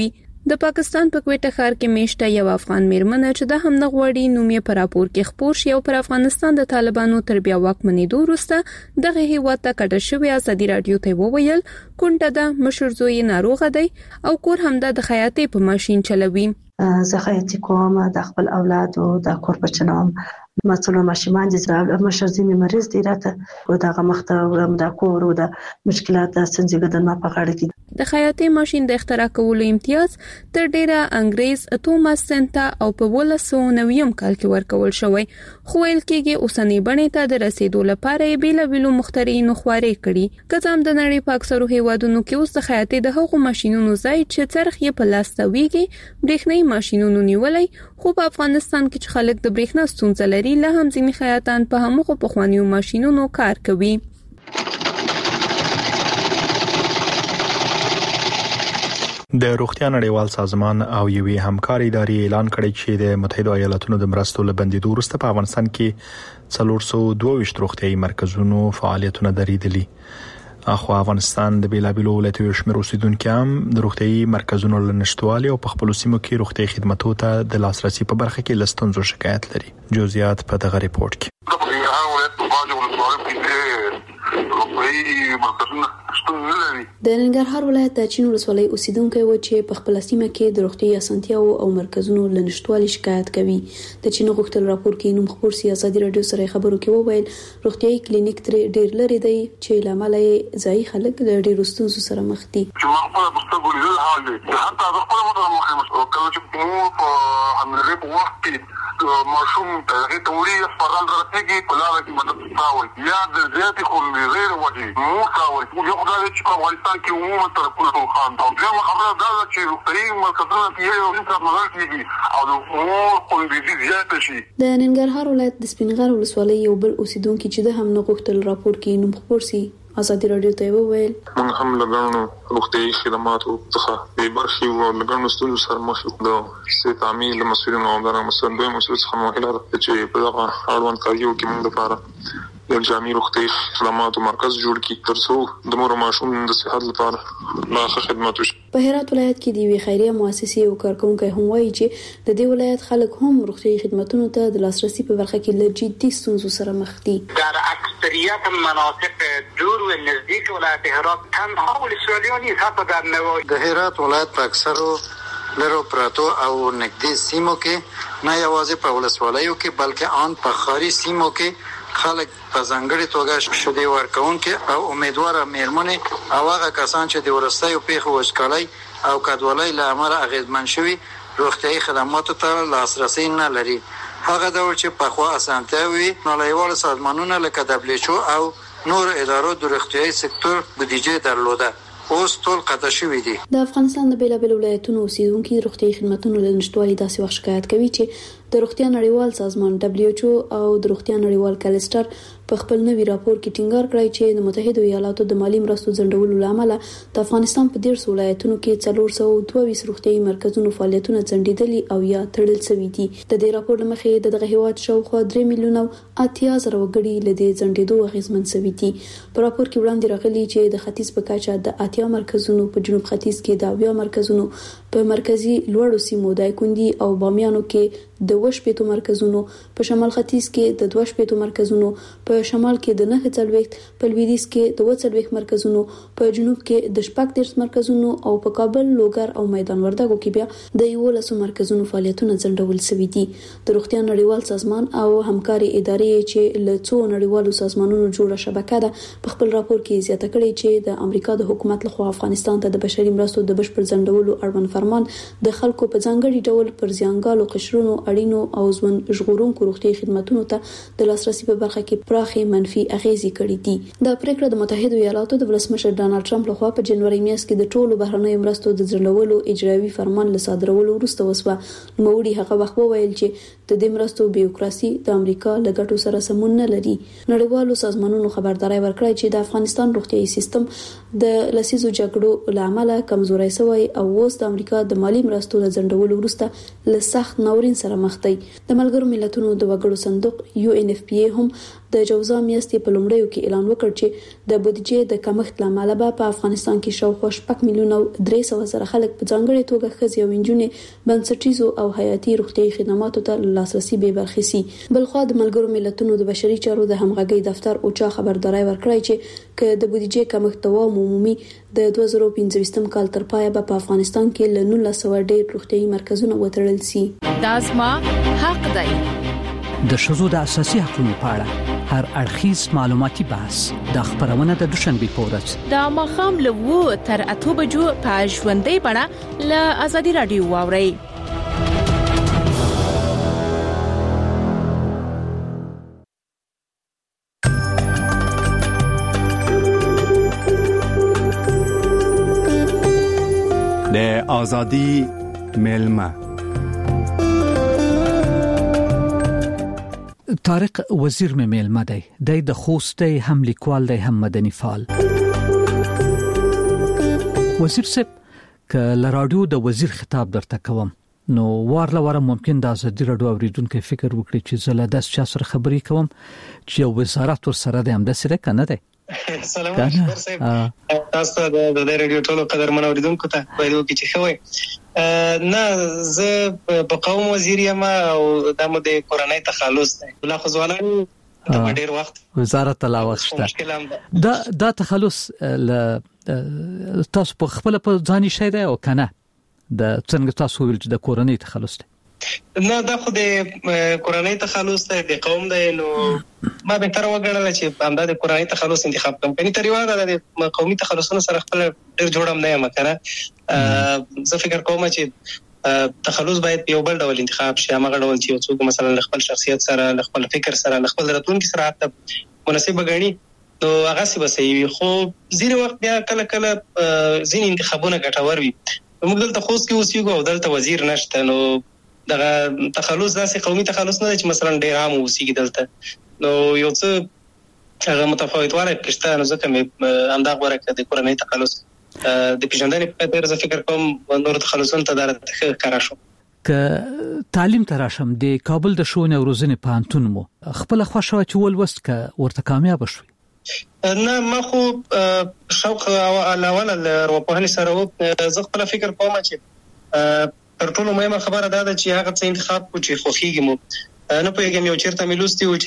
د پاکستان په کوټه ښار کې میشته یو افغان میرمن چې د هم نغوړی نومې پر راپور کې خبر شي او پر افغانستان د طالبانو تر بیا واکمنۍ وروسته دغه هیواد ته کډه شوی ازادي رادیو ته وویل کونډه د مشر زوی ناروغه دی او کور همدا د خیاطۍ په ماشين چلوي. زه خیاطۍ کوم د خپل اولاد او د کور بچنوم مثلا ماشومان دي زراعت مشر زمي مریض دي راته او دغه مخته ورم د کور او د مشکلات د سنجګه د ما په غاړه کې د خیاطۍ ماشين د اختراع کولو امتیاز تر ډیره انګريز توماس سنتا او په ولسو نویم کال کې ورکول شوی خو ول کېږي اوسنۍ بڼې ته د رسیدو لپاره بیل بیل مخترعين خوارې کړي کزام د نړۍ په اکثرو هیوادونو کې اوس د خیاطۍ د هغو ماشينونو ځای چې څرخ یې په لاس تاویږي برېښنايي ماشينونو نیولای خو په افغانستان کې چې خلک د برېښنا ستونزه لري له هم ځینې خیاطان په همغو پخوانیو ماشينونو کار کوي. د روغتیا نړیوال سازمان او یوې همکاري ادارې اعلان کړی چې د متحده ایالاتو د مرستو له بندیدو وروسته په افغانستان کې څلور سوه دوه ویشت روغتیايي مرکزونو فعالیتونه درېدلي. اخو افغانستان د بیلابیلو ولایتونو شمېر اوسیدونکو هم د روغتیايي مرکزونو له نشټوالي او په خپل سیمو کې روغتیايي خدماتو ته د لاسرسي په برخه کې لستونزو شکایت لري. جزئیات په دغه ریپورت کې. د ننګرهار ولایت د چین ولسوالۍ اوسیدونکو و چې په خپل سیمه کې د روغتي اسانتیاو او مرکزونو لنشټوالي شکایت کوي. د چین غوښتل راپور کې نوم خبر سي ازادي رادیو سره خبرو کې وویل روغتي کلینیک تر ډیر لري دی چې لامل یې ځای خلک د ډیرو ستونزو سره مخ دي. ماشوم ته توري فرال درتګي په لاره کې مدد تاول یا د زیاتې خو غیر وجه مو تاول یو خدای چې په افغانستان کې عموما تر ټولو خان دا یو خبره ده چې روغتي مرکزونه کې یو انسان نظر کیږي او د مو خوندې زیات شي. د ننګرهار ولایت د سپینغر ولسوالۍ یو بل اوسیدونکو چې د هم نغښتل راپور کې نوم خبر سي ازادي رادیو ته وویل موږ هم لګانو روغتيایي خدماتو څخه به برخي او لګانو ستونزو سره مخ یو د سي تعمیل مسؤلینو او د مسؤل دوی مسؤل څخه مهمه ده چې په دغه اړوند کاریو کې موږ لپاره د جامع روغتيایي خدماتو مرکز جوړ کړي ترڅو د مور او ماشوم د صحت لپاره لا خدمات وشي. په هرات ولایت کې د وی خیریه مؤسسې او کارکونکو هم وایي چې د دې ولایت خلک هم روغتيایي خدماتو ته د لاسرسي په برخه کې له جدي ستونزو سره مخ دي. در اکثریت مناطق دور و نزدیک ولایت هرات تنها ولسوالیانی حتی در نواحی د هرات ولایت په اکثرو لرو پراتو او نږدې سیمو کې نه یوازې په ولسوالیو کې بلکې ان په خاري سیمو کې خلک په ځانګړي توګه شدي ورکوونکي او امیدوار مېرمنې او هغه کسان چې د ورستیو پیښو وشکالۍ او کډوالۍ له امله اغیزمن شوي روغتیایي خدماتو ته لاسرسي نه لري. هغه ډول چې په خوا اسانتیاوي نړیوال سازمانونه لکه دبليو او نور ادارو د روغتیایي سکتور بودیجه درلوده اوس ټول قطع شوی دي. د افغانستان د بیلابیل ولایتونو اوسیدونکو روغتیایي خدماتو له نشټوالي داسې وخت شکایت کوي چې د روغتیا نړیوال سازمان دبليو او د روغتیا نړیوال کلستر په خپل نوي راپور کې ټینګار کړی چې د متحده ایالاتو د مالی مرستو ځنډولو لامل د افغانستان په ډیر ولایتونو کې څلور سوه دوه ویشت روغتیایي مرکزونو فعالیتونه ځنډیدلي او یا تړل شوي دي. د دې راپور لمخې د دغه هیواد شاوخوا درې میلیونه اتیا زره وګړي له دې ځنډیدو اغیزمن شوي دي. په راپور کې وړاندې راغلي چې د ختیځ په کچه د اتیا مرکزونو په جنوب ختیځ کې د اویا مرکزونو په مرکزی لوړو سیمو دایکوندي او بامیانو کې د وش پیتو مرکزونو په شمال ختیځ کې د دوه شپېتو مرکزونو په شمال کې د نه څلوېښت په لویدیځ کې د اووه څلوېښت مرکزونو په جنوب کې د شپږ دېرش مرکزونو او په کابل لوګر او میدان وردګو کې بیا د یولسو مرکزونو فعالیتونه ځنډول شوي دي. د روغتیا نړیوال سازمان او همکاري ادارې چې له څو نړیوالو سازمانونو جوړه شبکه ده په خپل راپور کې زیاته کړې چې د امریکا د حکومت لخوا افغانستان ته د بشري مرستو د بشپړ ځنډولو اړوند فرمان د خلکو په ځانګړي ډول پر زیانګالو قشرونو اړینو او ژوند ژغورونکو روغتیایي خدماتو ته د لاسرسي په برخه کې پراخې منفي اغیزې کړې دي. دا پریکړه د متحده ایالاتو د ولسمشر ډانلډ ټرمپ لخوا په جنوري میاشت کې د ټولو بهرنیو مرستو د ځنډولو اجرایي فرمان له صادرولو وروسته وسوه. نوموړي هغه وخت وویل چې د دې مرستو بیوروکراسي د امریکا له ګټو سره سمون نه لري. نړیوالو سازمانونو خبرداري ورکړه چې د افغانستان روغتیایي سیستم د لسیزو جګړو له امله کمزوري شوی او اوس د امریکا د مالی مرستو د ځنډولو وروسته له سخت ناورین سره مخ دي. د ملګرو ملتونو د وګړو صندوق یو ان اف پی هم د جوزا میاشتې په لومړیو کې اعلان وکړ چې د بودیجې د کمښت لامل به په افغانستان کې شاوخوا شپږ میلیونه درې سوه زره خلک په ځانګړي توګه ښځې او نجونې بنسټیزو او حیاتي روغتیايي خدماتو ته لاسرسي بې برخې سي. بلخوا د ملګرو ملتونو د بشري چارو د همغږي دفتر اوچا خبرداري ورکړی چې ک د بودیجې کمښت دوام عمومي د دوه زره پنځه کال تر پایه به په افغانستان کې له نولس سوه ډېر روغتیايي مرکزونه وتړل سي. دا زما حق دی. د ښځو د اساسي حقوقو په اړه هر اړخیز معلوماتي بحث د خبرونه د دوشنبه په ورځ د ماښام له وو تر اته بجو په ژوندۍ بڼه له ازادي رادیو واوري. د ازادي ملما طارق وزیر مې میلمه دی. د خوست هم لیکوال دی هم مدني فعال. وزیر صاحب ک لراډیو د وزیر خطاب درته کوم نو وارله واره ممکن د ازادي رادیو اوریدونکو فکر وکړي چې زله داس چا سره خبرې کوم چې وزارت ور سره د هم د سره کنه دی. سلام علیکم صاحب. تاسو د د رادیو ټولو قدرمن اوریدونکو ته وایو چې خوي نه زه په قوم وزیر یم او د مو د کورنۍ تخلص دی. بل خو ځوانان د ډیر وخت وزارت لا وخت دا دا تخلص ل تاسو په خپل په ځاني شي دی او کنه د څنګه تاسو ویل چې د کورنۍ تخلص دی؟ نه دا خو د کورنۍ تخلص دی د قوم دی. نو ما به تر وګڼل چې همدا د کورنۍ تخلص انتخاب کوم کني تر یو د قومي تخلصونو سره خپل ډیر جوړم نه یم کنه. زه فکر کوم چې تخلص باید په یو بل ډول انتخاب شي. هغه ډول چې څوک مثلا خپل شخصیت سره خپل فکر سره خپل راتلونکي سره مناسب غني نو هغه څه بسوي. خو ځینې وخت بیا کله کله ځینې انتخابونه ګټور وي. موږ دلته خوست کې اوسېږو او دلته وزیر نشته. نو دغه تخلص داسې قومي تخلص نه چې مثلا ډیر عام اوسېږي دلته. نو یو څه هغه متفاوتواله پښته نو ځکه مې انده غوړه کړ د کورنۍ تخلص د پیژندنې په تر څه فکر کوم نور تخلصون ته درته کارا شو. ک تعلیم تراشم د کابل د شونه روزنې پانتون مو خپل خوښه چې ولوست ک ورته کامیاب شوي؟ نه ما خو شوق او علاوه له روپوهنې سره و. زه خپل فکر کوم چې تر ټولو مهمه خبره دا ده چې هغه څه انتخاب کو چې خوخيږي مو نه پوهیږم یو چیرته ملوستي و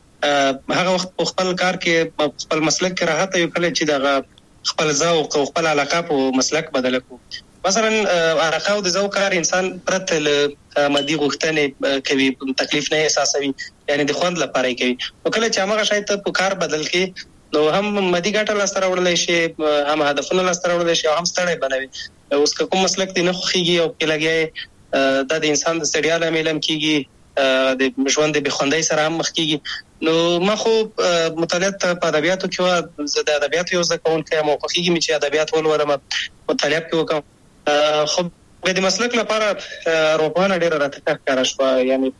چې هغه وخت په خپل کار کې خپل مسلک کې راحت یو کله چې دا خپل ذوق او خپل علاقه په مسلک بدل کو. مثلا علاقه او د ذوق کار انسان پرته له مادي غوښتنې کوي تکلیف نه احساسوي یعنی د خوند لپاره کوي. نو کله چې هغه شاید په کار بدل کې نو هم مادي ګټه لاسته راوړل شي هم هدفونه لاسته راوړل شي هم ستړی بنوي. اوس کوم مسلک دی نه خوږي او کېلګي دا د انسان د ستړیا لامل هم کیږي د ژوند د بخوندۍ سره هم مخ کیږي. نو ما خو مطالعات په ادبیاتو کې زه د ادبیاتو یو ځکه کوم مو خوږي چې ادبیات ولولم مطالعه کوم. خو د مسلک لپاره روپانه ډیره راته کار شو یعنی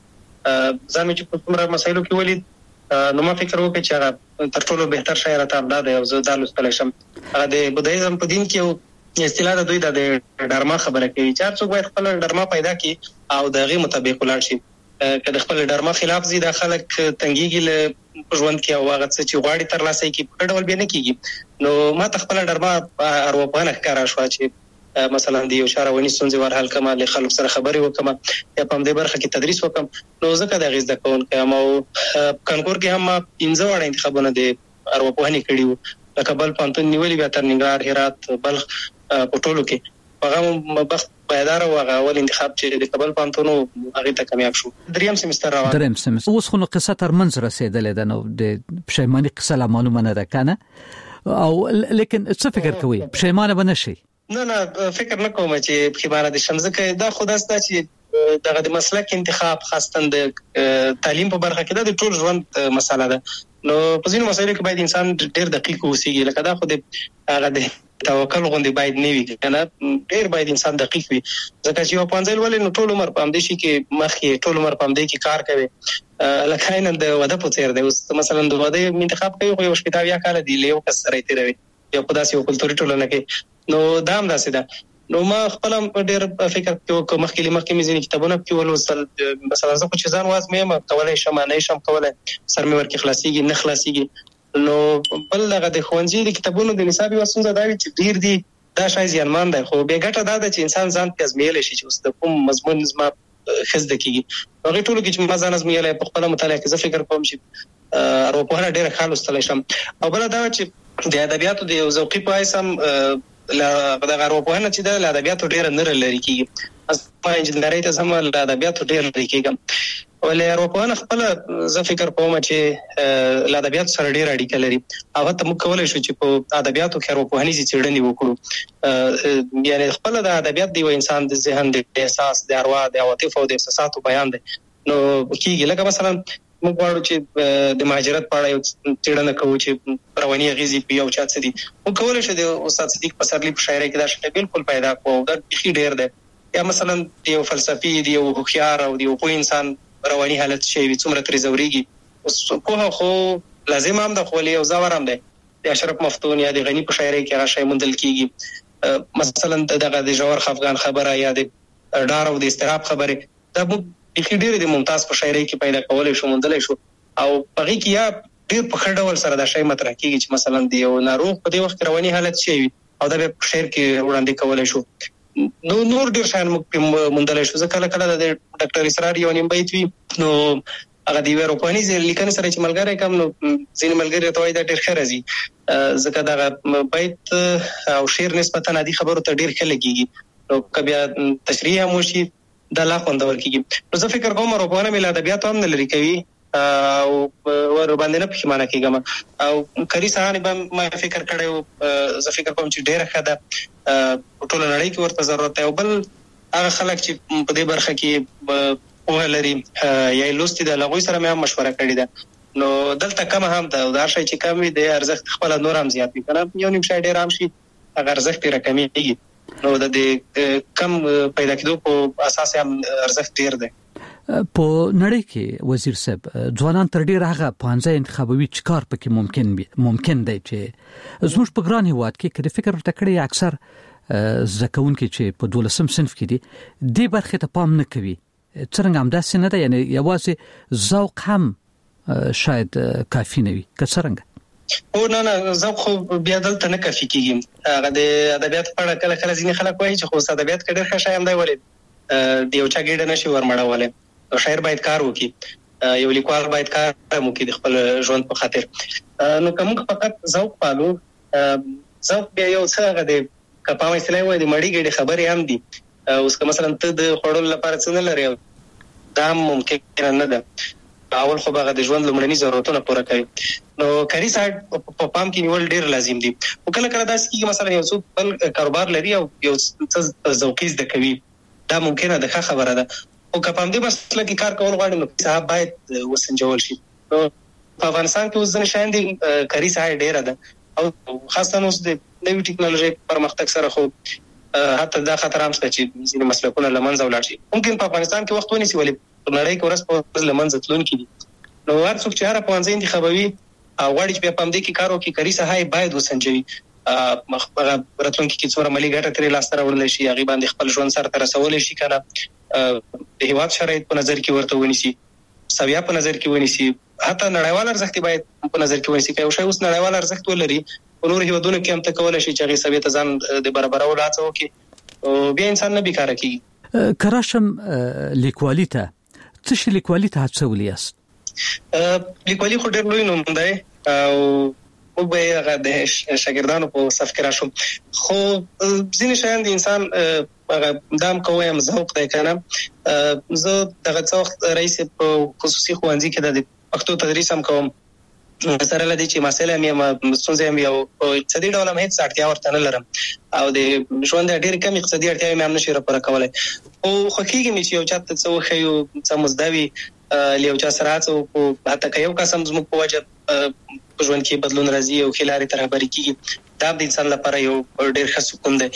ځم چې په کومه مسایلو کې ولید نو ما فکر وکړ چې هغه تر ټولو بهتر شاعر ته امداد دی او زه د لوستل شم. د بودایزم په دین کې اصطلاح د دوی د ډرما خبره کوي چې څوک باید خپل ډرما پیدا کړي او دغه مطابق ولاړ شي. کله خپل ډرما خلاف زی د خلک تنګيږي له ژوند کې او هغه څه چې غواړي تر لاسه کې په ډول به نه کیږي. نو ما خپل ډرما اروپانه ښکارا شو چې مثلا د یو شاروونی ستونزې ور حل کما له خلکو سره خبرې وکم یا په دې برخه کې تدریس وکم. نو ځکه د غیز د کون کوم او کنکور کې هم پنځه وړ انتخابونه د اروپانه کړیو. د کابل پانتون نیولې بیا تر ننګرهار هرات بلخ په ټولو کې هغه بخت پایدار او هغه اول انتخاب چې د کابل پانتونو هغه ته کامیاب شو. دریم سمستر روان دریم سمستر اوس خو نو قصه تر منځ رسیدلې ده. نو د پښیماني قصه معلومه نه ده کنه او لیکن څه فکر کوي پښیمانه بنشي؟ نه نه فکر نه کوم چې پښیمانه دي شمزه دا خو داسته چې دغه د مسلک انتخاب خاصه د تعلیم په برخه کې د ټول ژوند مسله ده. نو په ځینو مسایلو کې باید انسان ډېر دقیق اوسېږي لکه دا خو د هغه د توکل غونډې باید نه وي کنه ډېر باید انسان دقیق وي ځکه چې یو پنځل ولې نو ټول عمر په همدې شي کې مخې ټول عمر په همدې کې کار کوي لکه نه د وده په څیر دی. اوس مثلا د وده انتخاب کوي خو یو شپږ یا کال دی له یو کس سره تیروي یو په داسې یو کلتوري ټولنه کې نو دا هم داسې ده. نو ما خپل ډېر فکر کوم مخکې مخکې مې ځینې کتابونه کې ولوستل مثلا زه خو چې ځان وازمیم کولای شم نه شم کولای سر مې ورکې خلاصيږي نه خلاصيږي نو بل هغه د ښوونځي د کتابونو د نصاب یو څنګه دا وی چې ډېر دي دا شای زیانمان دی خو به ګټه دا ده چې انسان ځان ته ازمیل شي چې اوس د کوم مضمون زما خزده کیږي هغه ټول کې چې ما ځان ازمیل په خپل مطالعه کې زه فکر کوم چې اروپا ډېر خالص تللی شم او بل دا چې د ادبیاتو د یو ذوقي په اساس لا د غروپوهنه چې د ادبیاتو ډېر نه لري کیږي په انجنیري ته سم د ادبیاتو ډېر لري کیږي ولې غروپوهنه خپل زه فکر کوم چې د ادبیاتو سره ډېر اړیکه لري او ته موږ کولای شو چې په ادبیاتو کې غروپوهني څېړنې وکړو یعنی خپل د ادبیات دی انسان د ذهن د احساس د اروا د عواطف او د احساساتو بیان دی نو کیږي لکه مثلا موږ غواړو چې د مهاجرت په اړه یو څېړنه کوو چې رواني اغېزې په یو چا څه دي موږ کولی شو د استاد صدیق پسرلي په شاعرۍ کې دا شی بالکل پیدا کوو دا بیخي ډېر دی یا مثلا د یو فلسفي د یو هوښیار او د یو پوه انسان رواني حالت شی وي څومره ترې ځورېږي پوهه خو لازم هم ده خو ولې یو ځور هم دی د اشرف مفتون یا د غني په شاعرۍ کې هغه شی موندل کېږي مثلا دغه د ژور خفګان خبره یا د ډار او د اضطراب خبرې دا موږ بیخي ډېر د ممتاز په شاعرۍ کې پیدا کولای شو موندلی شو او هغې کې یا ډېر په ښه ډول سره دا شی مطرح کېږي چې مثلا د یو ناروغ په دې وخت کې رواني حالت شی وي او دا به په شعر کې وړاندې کولی شو نو نور ډېر شیان موږ موندلی شو زه کله کله د ډاکټر اسرار یو نیم بیت وي نو هغه د یوې روپانیزې لیکنې سره چې ملګری کوم نو ځینې ملګري ته وایي دا ډېر ښه راځي ځکه دغه بیت او شعر نسبتا عادي خبرو ته ډېر ښه لګېږي نو که بیا تشریح هم وشي دا لا خوندور کېږي نو زه فکر کوم روپانه مې له ادبیاتو هم نه لرې کوي او ور باندې نه پښیمانه کېږم او کری صاحب به ما فکر کړی زه فکر کوم چې ډېره ښه ده ټول نړۍ کې ورته ضرورت دی او بل هغه خلک چې په دې برخه کې پوهه لري یا لوستي ده له هغوی سره مې هم مشوره کړې ده نو دلته کمه هم ده او دا شی چې کم وي د ارزښت خپله نور هم زیات وي که نه یو نیم شی ډېر هم شي هغه ارزښت یې راکمیږي نو د دې کم پیدا کېدو په اساس هم ارزښت ډېر دی په نړۍ کې وزیر صاحب ځوانان تر ډېره هغه پانځه انتخابوي چې کار پکې ممکن بي ممکن دی چې زموږ په ګران هېواد کې که د فکر ورته کړی اکثر زده کوونکي چې په دولسم صنف کې دي دې برخې ته پام نه کوي څرنګه همداسې نه ده یعنی یوازې ذوق هم شاید کافي نه وي که څرنګه او نه نه زه خو بیا دلته نه کافي کېږم هغه د ادبیاتو په اړه کله کله ځینې خلک وایي چې خو ادبیات کې ډېر ښه شی هم دی ولې د یو چا ګېډه نه شي ورمړولی نو شاعر باید کار وکړي یو لیکوال باید کار هم وکړي د خپل ژوند په خاطر نو که موږ فقط ذوق پالو ذوق بیا یو څه هغه دی که په عامه اصطلاح وایي د مړې ګېډې خبرې هم دي اوس که مثلا ته د خوړلو لپاره څه نه لرې دا هم ممکن نه ده اول خو هغه د ژوند لومړني ضرورتونه پوره کوي نو کاري سایډ په پام کې نیول ډېر لازم دي او کله کله داسې کېږي مثلا یو څوک بل کاروبار لري او یو څه ذوقي زده کوي دا ممکنه ده ښه خبره ده او که په همدې مسله کې کار کول غواړي نو صاحب باید وسنجول شي نو په افغانستان کې اوس ځینې شیان دي کاري سایډ ډېره ده او خاصه اوس د نوي ټکنالوژۍ پرمختګ سره خو حتی دا خطر هم شته چې ځینې مسلکونه له منځه ولاړ شي ممکن په افغانستان کې وخت ونیسي ولې په نړۍ کې ورځ په ورځ له منځه تلونکي دي نو هر څوک چې هره پوهنځی انتخابوي او غواړي چې بیا په همدې کې کار وکړي کاري ساحه باید وسنجوي هغه راتلونکي کې څومره مالي ګټه ترې لاسته راوړلی شي هغې باندې خپل ژوند سرته رسولی شي که نه د هېواد شرایط په نظر کې ورته ونیسي سویه په نظر کې ونیسي حتی نړیوال ارزښت باید په نظر کې ونیسي که یو شی اوس نړیوال ارزښت ولري په نورو هېوادونو کې هم ته کولی شي چې هغې سویې ته ځان د برابرولو هڅه وکړي بیا انسان نه بیکاره کېږي که راشم لیکوالي ته څه شي لیکوالي ته هڅولی یاست لیکوالي خو ډېر لوی نوم دی او موږ به یې هغه د شاګردانو په صف کې راشو خو ځینې شیان د انسان هغه دا هم که ووایم ذوق دی که نه زه دغه څه وخت رئیس په خصوصي ښوونځي کې د پښتو تدریس هم کوم سره له دې چې مسایل هم یم ستونزې هم یو اقتصادي ډول هم هېڅ اړتیا ورته نه لرم او د ژوند ډېرې کم اقتصادي اړتیاوې مې هم نشي راپوره کولی خو خوښېږي مې چې یو چا ته څه وښیو څه مزده وي له یو چا سره هڅه وکړو حتی که یو کس هم زموږ په وجه په ژوند کې بدلون راځي او ښې لارې ته رهبري کېږي دا د انسان لپاره یو ډېر ښه سکون دی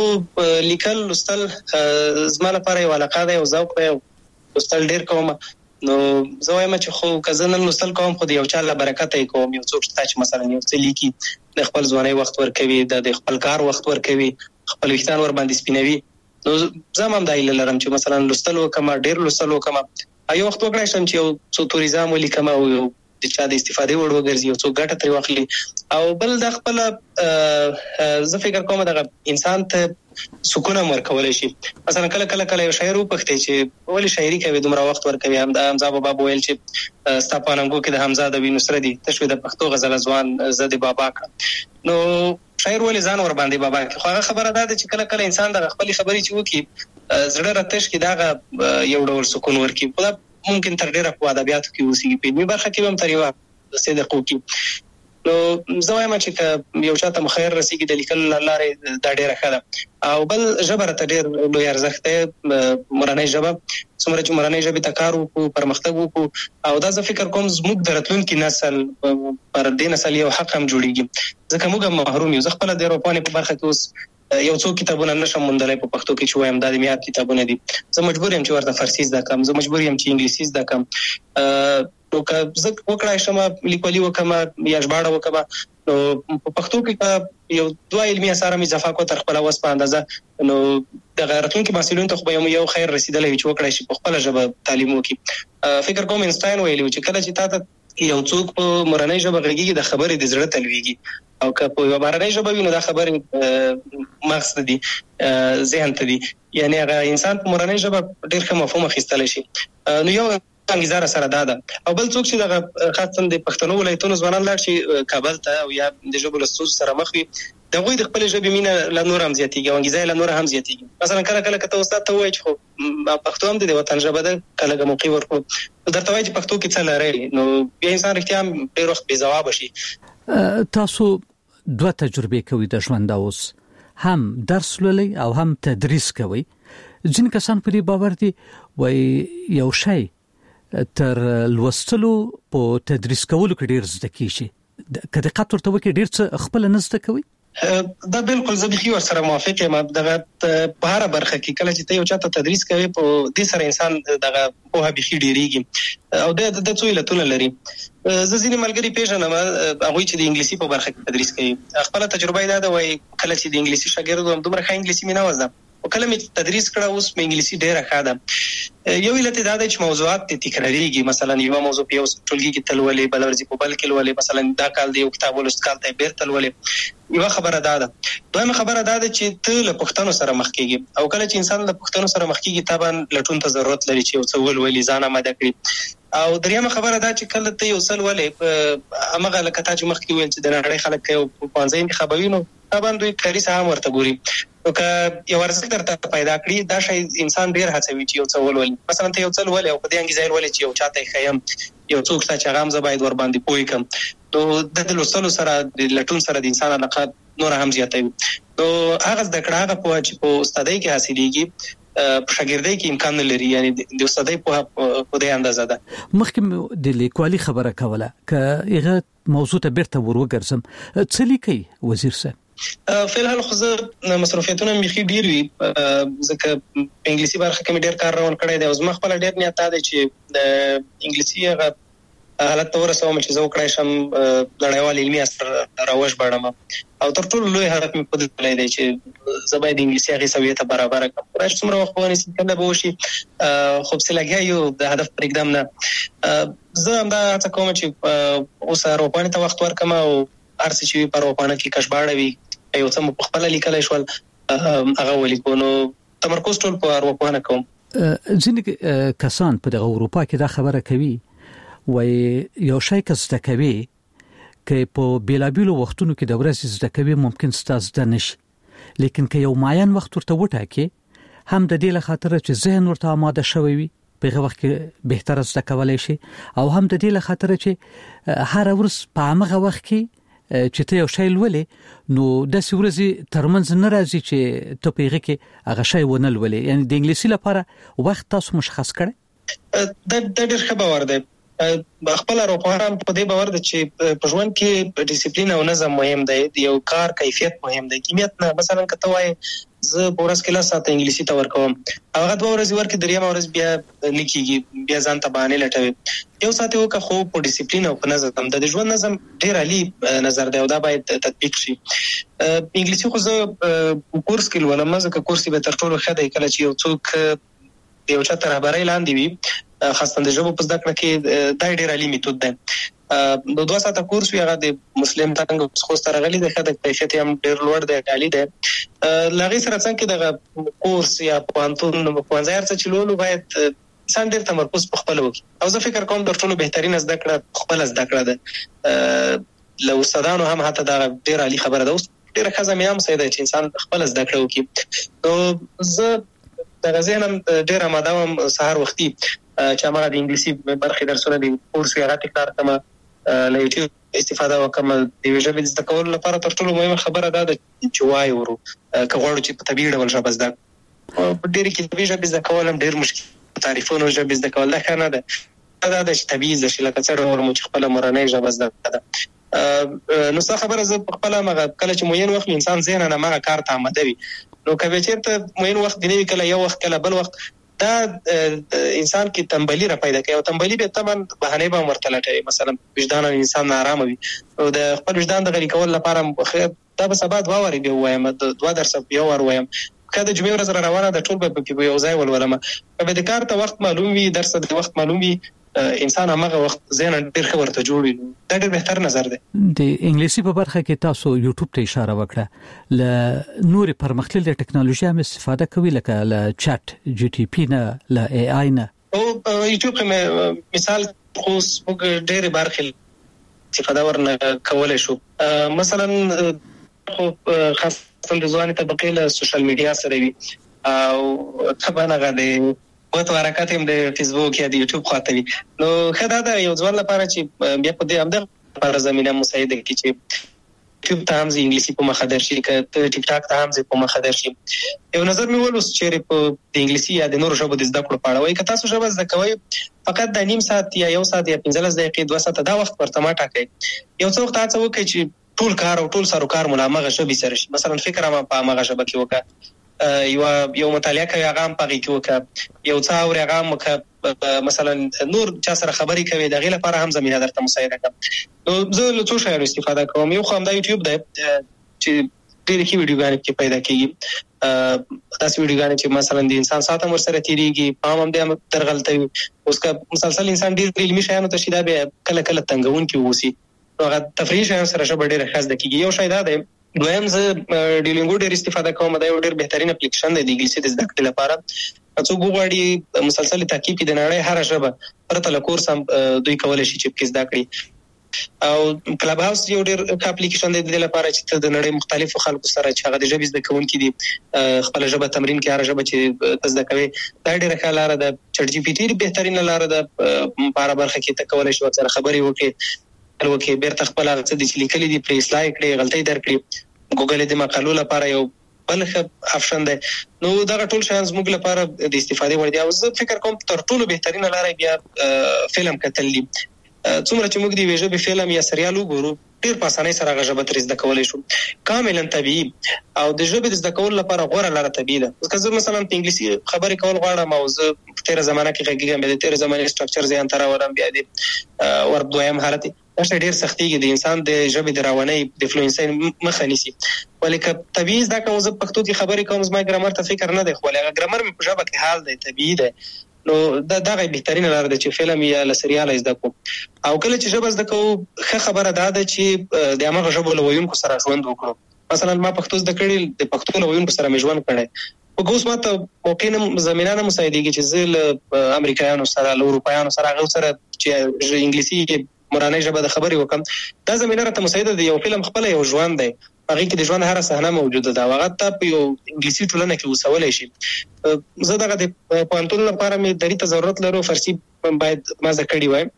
نو لیکل لوستل زما لپاره یو علاقه دی یو ذوق دی لوستل ډېر کوم نو زه وایم چې خو کزنن لوستل کوم خو یو چا له برکت یې کوم یو څوک چې مثلا یو څه لیکي د خپل ځواني وخت ورکوي د خپل کار وخت ورکوي خپل وختان ور باندې سپینوي نو زه هم دایله لرم چې مثلا لوستل وکم ډیر لوستل وکم ایو وخت وکړای شم چې یو څو توریزم ولیکم او د چا د استفادې وړ وګرځي یو څو ګټه ترې واخلي او بل د خپل زه فکر کوم د انسان ته سکون ورکول شي مثلا کله کله کله یو شاعر وپختي چې ولی شاعري کوي دومره وخت ورکوي هم د حمزه بابا ویل چې ستاپاننګو کې د حمزه د وینسره دي تشوي د پښتو غزل ځوان زده بابا نو شاعر ولی ځان ور باندې بابا خو هغه خبره ده چې کله کله انسان د خپل خبري چې وکي زړه راتش کې دا یو ډول سکون ورکي خو ممکن تر ډیره په ادبیاتو کې اوسېږي په دې برخه کې هم تر یو صدق وکي نو زه وایم چې یو چاته مخیر رسیږي د لیکل لارې د ډیره خاله او بل جبر ته ډیر لوی ارزښت مورنۍ ژبه څومره چې مورنۍ ژبه ته کار وکړو پرمختګ وکړو او دا زه فکر کوم زموږ د راتلونکي نسل پر دې نسل یو حق هم جوړیږي ځکه موږ محروم یو ځکه خپل د اروپاني په برخه کې اوس یو څو کتابونه نشم موندلای په پښتو کې چې وایم د میات کتابونه دي زه مجبور یم چې ورته فارسی زده کوم زه مجبور یم چې انګلیسي زده کوم نو که زه وکړای شم لیکوالي وکم یا ژباړه وکم نو په پښتو کې یو دوه علمي اثار مې اضافه کو تر خپل وس په اندازه نو د غیرتون کې مسؤلین ته خو یو خیر رسیدلې چې وکړای شي په خپل ژبه تعلیم وکړي فکر کوم اینشتاین ویلي چې کله چې تاسو یو څوک په مورنۍ ژبه غږیږي د خبرې د زړه تلويږي او که په یو بارنۍ ژبه ویني دا خبرې مقصد دي ذهن ته دي یعنی هغه انسان په مورنۍ ژبه ډېر ښه مفهوم اخیستل شي نو یو انګیزه سره داده او بل څوک چې د خاصه د پښتنو ولایتونو ځوانان لاړ شي کابل ته او یا د ژبو له ستونزو سره مخ وي د غوي د خپل ژبې مینه له نور هم زیاتېږي او انګیزه له نور هم زیاتېږي مثلا کله کله کته استاد ته وایي چې خو پښتو هم د وطن ژبه ده کله کوم موقع ورکو درته وایي چې پښتو کې څه لري نو بیا انسان رښتیا هم ډېر وخت بې ځواب شي تاسو دوه تجربې کوي د ژوند اوس هم درس لولي او هم تدریس کوي ځین کسان په دې باور دي وای یو شی تر لوستلو په تدریس کولو کې ډیر زده کیږي کله قطر ته وکي ډیر څه خپل نه زده کوي دا بالکل زه به سره موافق یم دغه په هر برخه کې کله چې ته یو چاته تدریس کوي په دې سره انسان دغه په هبي ډیریږي او د د څو علتونه لري زه ځینې ملګری پیژنم هغه چې د انګلیسي په برخه کې تدریس کوي خپل تجربه دا ده وای کله چې د انګلیسي شاګرد وم دومره ښه انګلیسي مې نه وزم او کله مې تدریس کړه اوس مې انګلیسي ډیره ښه ده یو علت دا ده چې موضوعات تکراریږي مثلا یو موضوع په یو ټولګي کې تلولې بل ورځې په بل کې ولولې مثلا دا کال دی یو کتاب ولوست کال ته بیرته تلولې یو خبره ده دویمه خبره ده چې ته له پښتنو سره مخ کېږي او کله چې انسان له پښتنو سره مخ کېږي طبعا لټون ته ضرورت لري چې یو څه ولولې ځان آماده کړي او دریمه خبره ده چې کله ته یو څل ولې امغه لکه تا چې مخ کې ویل چې د نړۍ خلک کوي په پانځه انتخابوي نو طبعا دوی کاري سهم ورته ګوري نو که یو ارزښت درته پیدا کړي دا شی انسان ډیر هڅوي چې یو څه ولولي مثلا ته یو څل ولې او په دې انګیزه ولې چې یو چاته خیم یو څوک چې هغه هم زباید ور باندې پوي کم نو د لوستلو سره د لټون سره د انسان علاقه نور هم زیاتوي نو هغه د کړه هغه په چې په استادۍ کې حاصلېږي په شاګردۍ کې امکان لري یعنی د استادۍ په په دې اندازه ده مخکې د لیکوالي خبره کوله ک هغه موضوع ته بیرته وروګرځم څه لیکي وزیر صاحب فعلا خو زه مصروفیتونه مخې ډیر وي ځکه په انګلیسي برخه کې ډیر کار روان کړی دی او زما خپل ډیر نیت دی چې د انګلیسي هغه حالت ته ورسوم چې زه وکړای شم نړیوال علمي اثر راوښ بړم او تر ټولو لوی هدف مې په دې دی چې زه باید انګلیسي هغه سویته برابر کړم راځم څومره وخت ونیسي کله به وشي خو څه لګیا یو د هدف پر اقدام نه زه هم دا څه کوم چې اوس اروپاني ته وخت ورکم او ارسي چې په اروپانه کې کشباړه وي یو څه په خپل لیکلای شول هغه ولیکو نو تمرکز ټول په اروپانه کوم ځینې کسان په دغه اروپا کې دا خبره کوي وای یو شی که زده کوي کې په بیلابیلو وختونو کې د ورځې زده کوي ممکن ستاسو د نشي لیکن که یو معین وخت ورته وټاکي هم د دې لخاطر چې ذهن ورته آماده شوی وي په هغه وخت کې بهتر زده کولای شي او هم د دې لخاطر چې هر ورځ په هغه وخت کې چې ته یو شی ولې نو د سورزي ترمنځ ناراضي چې ته پیغه کې هغه شی ونه ولې یعنی د انګلیسي لپاره وخت تاسو مشخص کړئ د د ډېر ښه باور دی خپل اروپایان په دې باور دي چې په ژوند کې ډیسپلین او نظم مهم دی، یو کار کیفیت مهم دی. کمیت نه مثلا کته وای زه پورس کې لا ساته انګلیسي ته ورکوم، هغه دوه ورځې ورکې دریم ورځ بیا لیکيږي، بیا ځان ته باندې لټوي. یو ساته وکه خو په ډیسپلین او په نظم د ژوند نظم ډیر عالی نظر دی او دا باید تطبیق شي. انګلیسي خو زه کورس کې ولوم، ځکه کورس به تر ټولو ښه دی کله چې یو څوک یو چا تر خبرې لاندې وي، خاصه د ژبو په زده کړه کې دا ډیر عالی میتود دی. نو دوه ساعته کورس وی هغه د مسلم څنګه خو سره غلي د خدای کیفیت هم ډیر لوړ دی، عالی دی. لغې سره څنګه د کورس یا پوانتون په ځای څه چلولو باید انسان ډیر تمرکز په خپل وکړي. او زه فکر کوم د ټولو بهترین زده کړه خپل زده کړه ده. لو استادانو هم حتی دا ډیر عالی خبره ده. اوس ډیر ښه مې هم سیده چې انسان خپل زده کړه وکړي. نو زه د غزینم ډیر آماده وم سهار وختي چې هغه د انګلیسي برخې درسونه دي کورس یې راته کار کوم له یوټیوب استفاده وکم. د ژبې زده کولو لپاره تر ټولو مهمه خبره ده چې وای ورو که غواړو چې په طبيعي ډول ژبه زده په ډېر کې طبيعي ژبه زده کول هم ډېر مشکل. تعریفونو ژبه زده کول نه نه ده، دا د طبيعي ژبه چې لکه څنګه ورمو چې خپل مورنۍ ژبه زده ده. نو څه خبره زه خپل مغه کله چې موین وخت انسان ذهن نه مغه کار ته آماده وي، نو کله چې موین وخت دی کله یو وخت کله بل وخت دا انسان کې تنبلی را پیدا کوي او تنبلی به تمن بهانه به مرتلټي. مثلا وجدان انسان نارامه وي او د خپل وجدان د غلي کول لپاره دا به سبا دوا وری به وایم د دوا درس یو ور وایم کله جمعې ورځ روانه د ټول به په یو ځای ولولم به د کار ته وخت معلوم وي، درس د وخت معلوم وي، انسان هغه وخت ذهن ډیر ښه ورته جوړوي. دا ډیر بهتر نظر دی. د انګلیسي په برخه کې تاسو یوټیوب ته اشاره وکړه، ل نور پرمختللې ټکنالوژي هم استفاده کوي لکه ل چات جی ټي پی نه، ل ای آی نه. او یوټیوب کې مثال خو موږ ډېر برخه استفاده ورنه کولای شو. مثلا خو خاصه د ځواني طبقه له سوشل میډیا سره وي او طبعا هغه د وته حرکت هم د فیسبوک یا د یوټیوب خاطر وي. نو خدای دا یو ځوان لپاره چې بیا په دې امده لپاره زمينه مساعده کوي چې یوټیوب ته هم انګلیسي په مخه درشي، که ټیک ټاک ته هم په مخه درشي. یو نظر مې ولوس چې په د انګلیسي یا د نورو ژبو د زده کړو په اړه وایي که تاسو ژبه زده کوئ فقط د نیم ساعت یا یو ساعت یا پنځلس دقیقې دوه ساعت دا وخت ورته ما ټاکئ. یو څو وخت هڅه وکړئ چې ټول کار او ټول سارو کار ملامغه ژبې سره شي. مثلا فکر ما په هغه ژبه کې وکړه، یو یو مطالعه کوي هغه هم پغې کې وکړه، یو څا اور هغه هم وکړه، مثلا نور چا سره خبرې کوي د غیر لپاره هم زمينه درته مساعده کوي. نو زه له څه شایو استفاده کوم. یو خو هم د یوټیوب دی چې ډېر کې ویډیوګانې کې پیدا کیږي، تاسو ویډیوګانې چې مثلا د انسان ساته ور سره تیریږي پام هم د ترغلطوي اوس کا مسلسل انسان ډېر علمي شایانو ته شیدا به کله کله تنګون کې وسی هغه تفریح شایان سره شبه ډېر خاص د کیږي. یو شای دا دی. دویم زه ډیلینګو ډېر استفاده کوم، دا یو ډېر بهترین اپلیکیشن دی د انګلیسي د زده کړې لپاره. څوک وغواړي مسلسل تعقیب د نړۍ هر ژبه پرته له کورس هم دوی کولای شي چې په زده کړي. او کلب هاوس یو ډېر اپلیکیشن دی د لپاره چې د نړۍ مختلفو خلکو سره چې هغه د ژبې زده کوونکي دي خپل ژبه تمرین کوي، هر ژبه چې زده کوي دا ډېر ښه لاره ده. چټ جی پی ټي بهترین لاره ده په هر برخه کې ته کولای شي سره خبرې وکړي الوکه بیرته خپل هغه څه د لیکلي دي پرې اصلاح کړي، غلطۍ درکړي. ګوګل د مقالو لپاره یو بل ښه آپشن دی. نو دا ټول شیان زموږ لپاره د استفادې وړ دي. او زه فکر کوم تر ټولو بهترینه لاره بیا فلم کتل دي. څومره چې موږ دی ویژه به فلم یا سریال وګورو ډیر په اسانۍ سره غږ به تر زده کولای شو کاملا طبيعي. او د ژبې د زده کولو لپاره غوړه لاره طبيعي ده. ځکه زه مثلا په انګلیسي خبرې کول غواړم او زه په تیر زمانه کې غږیږم، د تیر زمانه سټرکچر ځان تر اورم بیا دي ور دویم حالت دا ډېر سختيږي د انسان د ژبې د راونۍ د فلوئنسي مخه نیسي. ولیکه طبيعي دا کوم زه پښتو کې خبرې کوم زما ګرامر ته فکر نه دی خو هغه ګرامر مې په ژبه کې حال دی طبيعي دی. نو دا دغه بهترینه لاره ده چې فلم یا سریال زده کو. او کله چې ژبه زده کو ښه خبره ده چې د هغه ژبه لویونکو سره ژوند وکړو. مثلا ما پښتو زده کړې د پښتو لویونکو سره مې ژوند کړی. په اوس ماته موقع نه زمينه نه مساعدېږي چې زه له امریکایانو سره له اروپایانو سره هغه سره چې انګلیسي مورانه ژبه د خبرې وکم دا زمينه راته مساعده دی. یو فلم خپل یو ژوند دی، هغه کې د ژوند هر صحنه موجوده ده، هغه ته په یو انګلیسي ټولنه کې وسولای شي. زه دغه د پوهنتون لپاره مې درې ته ضرورت لرو، فارسی باید ما زده کړی وای.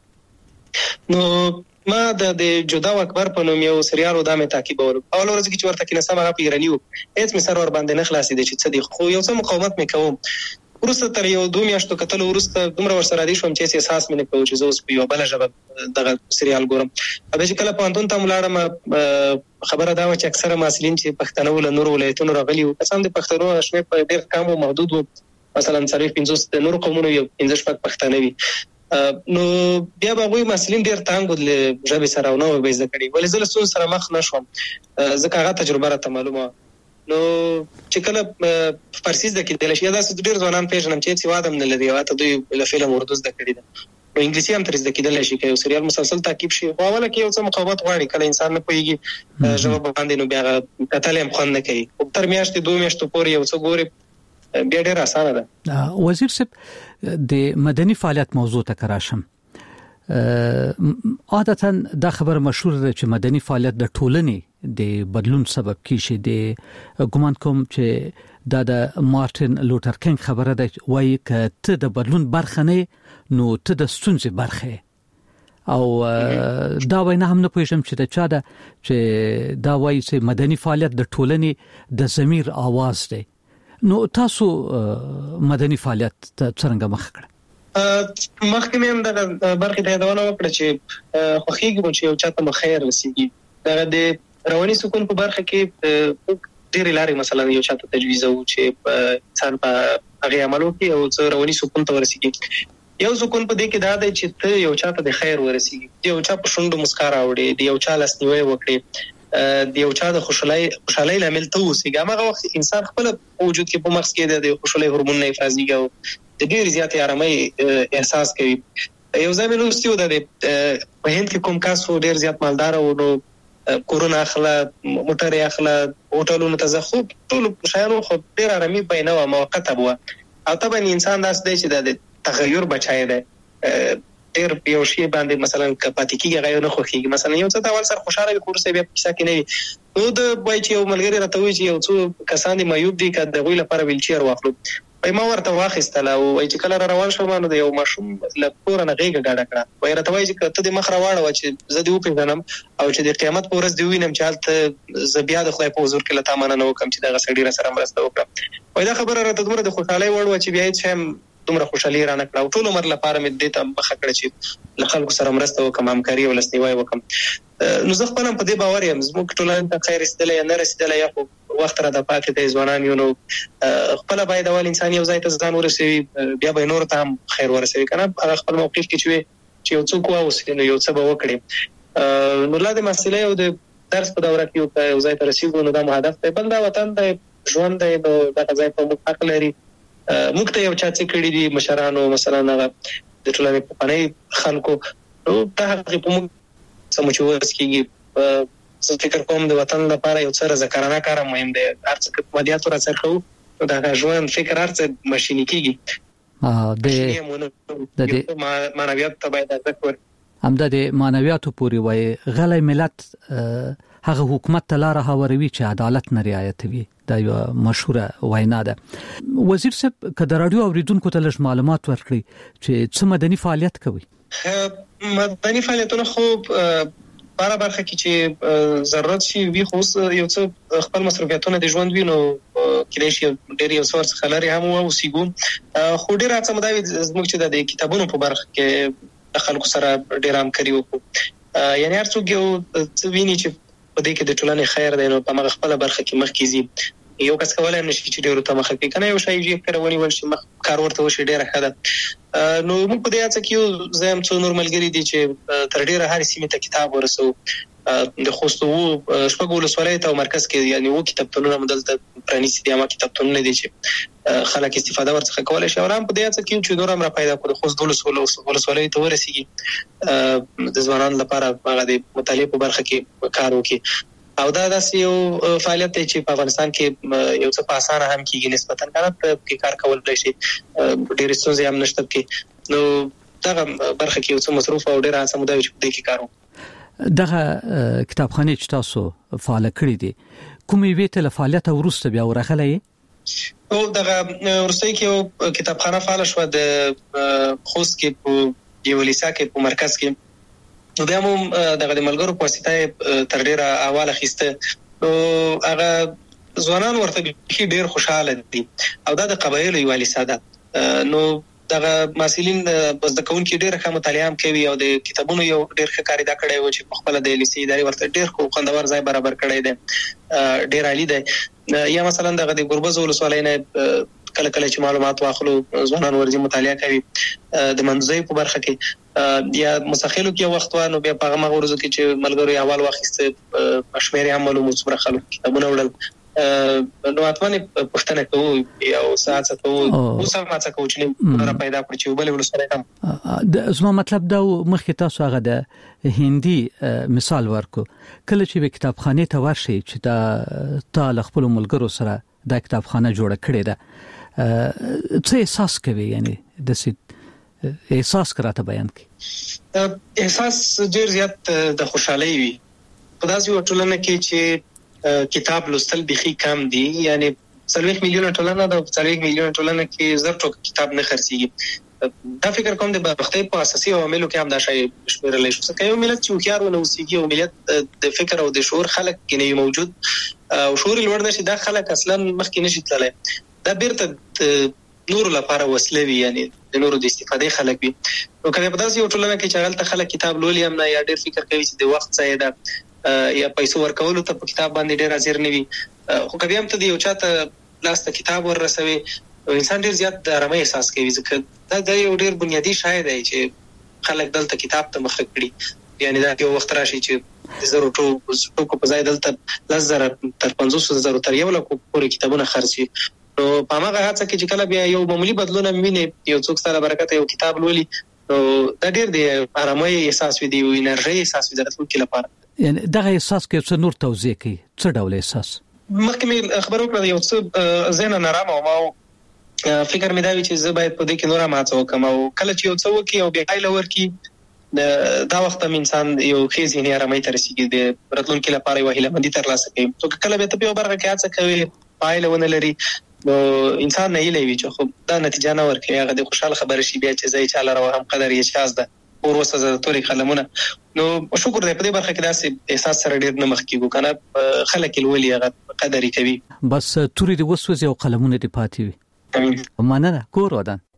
نو ما د جدا اکبر په نوم یو سریال و دا مې تعقیبول. اول ورځ کې چې ورته کې نسم هغه پیرانی و هیڅ مې سر ور باندې نه خلاصې دي چې څه دي، خو یو څه مقاومت مې کوم. ورسته تر یو دوه میاشتو کتل ورسته دومره ورسره دي شوم چې احساس مې نه کوم چې زه اوس په یو بل ژبه دغه سریال ګورم. به چې کله پوهنتون ته ولاړم خبره دا و چې اکثره محصلین چې پښتانه ول نور ولایتونو راغلي وو، قسم دې پښتنو شمیر په ډېر کم او محدود وو، مثلا څلور پنځوس د نور قومونو یو پنځه شپږ پښتانه وي. نو بیا به وایي محصلین ډېر تانګ ول ژبې سره نو به زده کړي، ولې زه له ستونزو سره مخ نه شوم ځکه هغه تجربه راته معلومه. نو چې کله فارسي زده کېدل شي دا څه ډېر ځوانان پیژنم چې څه واده نه لري او ته دوی له فلم اردو زده کړي ده، نو انګلیسي هم تر زده کېدل شي که یو سریال مسلسل تعقیب شي. خو اوله کې یو څه مقاومت غواړي، کله انسان نه پوهېږي ژبه باندې نو بیا کتل هم خوند نه کوي. تر میاشتې دوه میاشتو پورې یو څه ګوري بیا ډېر اسانه ده. وزیر صاحب د مدني فعالیت موضوع ته کراشم، عادتاً دا خبر مشهور ده چې مدني فعالیت د ټولنې د بدلون سبب کیږي. د ګومان کوم چې دا د مارټین لوتر کینګ خبره ده، وایي که ته د بدلون برخه نه نو ته د ستونزې برخه، او دا وینا هم نه پوهیږم چې د چا ده چې دا وایي چې مدني فعالیت د ټولنې د ضمیر आवाज دی. نو تاسو مدني فعالیت څنګه مخ کړ؟ مخکې مې هم د برخې ته یادونه وکړه چې خوښیږي مو چې یو چاته مو خیر رسیږي. دغه د رواني سکون په برخه کې ډېرې لارې مثلا یو چاته تجویزوو چې انسان په هغې عمل وکړي او څه رواني سکون ته ورسیږي. یو سکون په دې کې دا دی چې ته یو چاته د خیر ورسیږي، د یو چا په شونډو مسکا راوړې، د یو چا لاسنیوی وکړې، د یو چا د خوشحالۍ خوشحالۍ لامل ته اوسېږي. هماغه وخت انسان خپل وجود کې په مغز کې د خوشحالۍ هورمون نه افرازېږي او د ډېرې زیاتې ارامۍ احساس کوي. یو ځای مې لوستي و د په هند کې کوم کس و ډېر زیات مالدار و، نو کورونه اخله، موټر یې اخله، هوټلونو ته ځه، خو ټولو شیانو خو ډېر ارامي به یې نه وه، موقته به وه. او طبعا انسان داسې دی چې د تغیر بچی دی، ډېر په یو شي باندې مثلا که پاتې کېږي هغه یې نه خوښېږي. مثلا یو څه د اول سره خوشحاله وي خو وروسته بیا په کیسه کې نه وي. نو د وایي چې یو ملګري راته وایي چې یو څو کسان دي معیوب دي که د هغوی لپاره ویلچیر واخلو. وایي ما ورته واخیستله او وایي چې کله را روان شوم نو د یو ماشوم له کوره نه غېږه ګډه کړه. وایي راته وایي چې که ته دې مخ راواړوه چې زه دې وپېژنم او چې د قیامت په ورځ دې ووینم چې هلته زه بیا د خدای په حضور کې له تا مننه وکړم چې دغه سړي راسره مرسته وکړه. وایي دا خبره راته دومره د خوشحالۍ وړ وه چې بیا هېڅ شی هم دومره خوشحالي رانه کړه او ټول عمر لپاره مې دې ته مخه کړه چې له خلکو سره مرسته وکړم، همکاري او لاسنیوی وکړم. نو زه خپل هم په دې باور یم زموږ ټولنې ته خیر رسېدلی یا نه رسېدلی یا خو وخت راته پاتې دی، ځوانان یو، نو خپله باید اول انسان یو ځای ته ځان ورسوي، بیا به یې نورو ته هم خیر ورسوي. که نه هغه خپل موقف کې چې وي چې یو څوک واوسي نو یو څه به وکړي. نو لا د محصلۍ او د درس په دوره کې که یو ځای ته رسېږو نو دا مو هدف دی. بل دا وطن دی، ژوند دی، نو دغه ځای په موږ حق لري. موږ ته یو چا څه کړي دي مشرانو، مثلا هغه د ټولنې پخواني خلکو، نو دا هغې په موږ څه مو چې وس کېږي. زه فکر کوم د وطن لپاره یو څه رضاکارانه کار هم مهم دی. هر څه که مادیاتو راڅرخوو نو د هغه ژوند فکر هر څه ماشیني کېږي. د معنویاتو ته باید ارزښت ورکړو. همدا د معنویاتو پورې وایي غلی ملت هغه حکومت ته لاره هواروي چې عدالت نه رعایتوي. دا یو مشهوره وینا ده. وزیر صاحب که د راډیو اوریدونکو ته لږ معلومات ورکړي چې څه مدني فعالیت کوي؟ مدني فعالیتونه خو باره برخه کې چې ضرورت شي وي، خو یو څه خپل مصروفیتونه د ژوند وي نو کېدای شي ډېر یو څه ورڅخه لرې هم واوسېږو. خو ډېره هڅه مو دا وي زموږ چې د کتابونو په برخه کې د خلکو سره ډېره همکاري وکړو. یعنې هر څوک یو څه ویني چې په دې کې د ټولنې خیر دی نو په هغه خپله برخه کې مخکې ځي. یو کس کولی هم نشي چې ډېرو ته مخه کړي، که نه یو شی یې کره ونیول شي مخ کار ورته وشي ډېره ښه ده. نو موږ په دې هڅه کې یو زه هم څو نور ملګري دي چې تر ډېره هرې سیمې ته کتاب ورسوو. د خوست اوو شپږو ولسوالیو ته او مرکز کې یعنې اووه کتابتونونه مو دلته پرانیستي دي، همه کتابتونونه دي چې خلک استفاده ورڅخه کولی شي. او هم په دې هڅه کې یو چې نور هم را پیدا کړو د خوست دولسو ولسوالیو ته ورسېږي، د ځوانانو لپاره هغه د مطالعې په برخه کې کار وکړي. او دا داسې یو فعالیت دی چې په افغانستان کې یو څه په اسانه هم کېږي نسبتاً، که نه پکې کار کولی شي، ډېرې ستونزې هم نشته پکې. نو دغه برخه کې یو څه مصروف او ډېره هڅه مو دا وي چې په دې کې کار وکړو. دغه کتابخانې چې تاسو فعاله کړې دي کومې یوې ته له فعالیته وروسته بیا ورغلی یې؟ او دغه وروستۍ کې یو کتابخانه فعاله شوه د خوست کې په یوه لیسا کې په مرکز کې. نو بیا مو دغه د ملګرو په واسطه تر ډېره احوال اخیسته. نو هغه ځوانان ورته بیخي ډېر خوشحاله دي او دا د قبایلو یوه لیسا ده. نو دغه محصلین بس د کون کې ډېر ښه مطالعه هم کوي او د کتابونو یو ډېر ښه کاری دا کړی و چې خپل د لیسې ادارې ورته ډېر خو خوندور ځای برابر کړی دی ډېر عالی دی یا مثلا دغه د ګربز ولسوالۍ نه کله کله چې معلومات واخلو ځوانان ورځي مطالعه کوي د منځي په برخه کې یا مسخلو کې وخت وانه بیا په هغه ورځو کې چې ملګرو اول واخیسته مشمیر هم معلومات سره خلک کتابونه وړل نو اتمنه پښتنه کوو او ساعت کوو او سمات کوو چې نه پیدا کړی چې بل ولسره هم د زما مطلب دا مخکې تاسو هغه د هندي مثال ورکو کله چې کتابخانه ته ورشي چې دا تا خپل ملګرو سره د کتابخانه جوړه کړې ده څه احساس کوي یعنی د سې احساس کراته بیان کی احساس ډیر زیات د خوشحالي وي په داسې ټولنه کې چې کتاب لوستل بخي کم دي یعنی څلوېښت میلیونه ټولنه د څلوېښت میلیونه ټولنه کې زر ټوک کتاب نه خرڅيږي دا فکر کوم د بختي په اساسي عواملو کې هم دا شی شمیرل شي چې یو ملت چې خيار ونه وسیږي او ملت د فکر او د شعور خلک کې نه موجود او شعور لوړ نشي دا خلک اصلا مخکې نشي تللی دا بیرته نور لپاره وسله وي یعنی د نورو د استفادې خلک وي نو کله په داسې ټولنه کې چې غلطه خلک کتاب لولي هم نه یا ډېر فکر کوي چې د وخت ځای ده یا پیسو ورکولو ته په کتاب باندې ډېر حاضر نه وي خو کبي هم ته یو چاته لاس ته کتاب ورسوي انسان ډېر زیات د آرامۍ احساس کوي ځکه دا د یو ډېر بنیادی شای دی چې خلک دلته کتاب ته مخ کړي یعنی دا یو وخت راشي چې زرو ټوکو په ځای دلته لس زره تر پنځوس زره تر یو لک پورې کتابونه خرڅي نو په هغه هڅه کې چې کله بیا یو معمولی بدلون ویني یو څوک سره برکت یو کتاب لولي نو دا ډېر دی آرامۍ احساس وي دی او انرژي احساس وي د راتلونکي لپاره یعنی دغه احساس کې څه نور توضیح کوي څه ډول احساس مخکې خبرو کړم یو څه زین نرام او ما فکر مې دا وی چې زه باید په دې کې نور ما څه وکم او کله چې یو څه وکي او بیا ایله ورکی دا وخت هم انسان یو خېزي نه آرامۍ تر رسیدي د راتلونکي لپاره یو هیله مندي تر لاسه کوي نو کله به ته په برخه کې څه کوي پایله ونه لري نو انسان نه یې لوي چې خو دا نتیجه نه ورکوي هغه د خوشاله خبره شي بیا چې زې چاله راو هم قدر یې چاز ده او وروسته د توري قلمونه نو شکر دې په دې برخه کې داسې احساس سره ډېر نه مخ کیږي کنه خلک ولولي هغه قدر کوي بس توري د وسوځي او قلمونه دې پاتې وي مننه کور ودان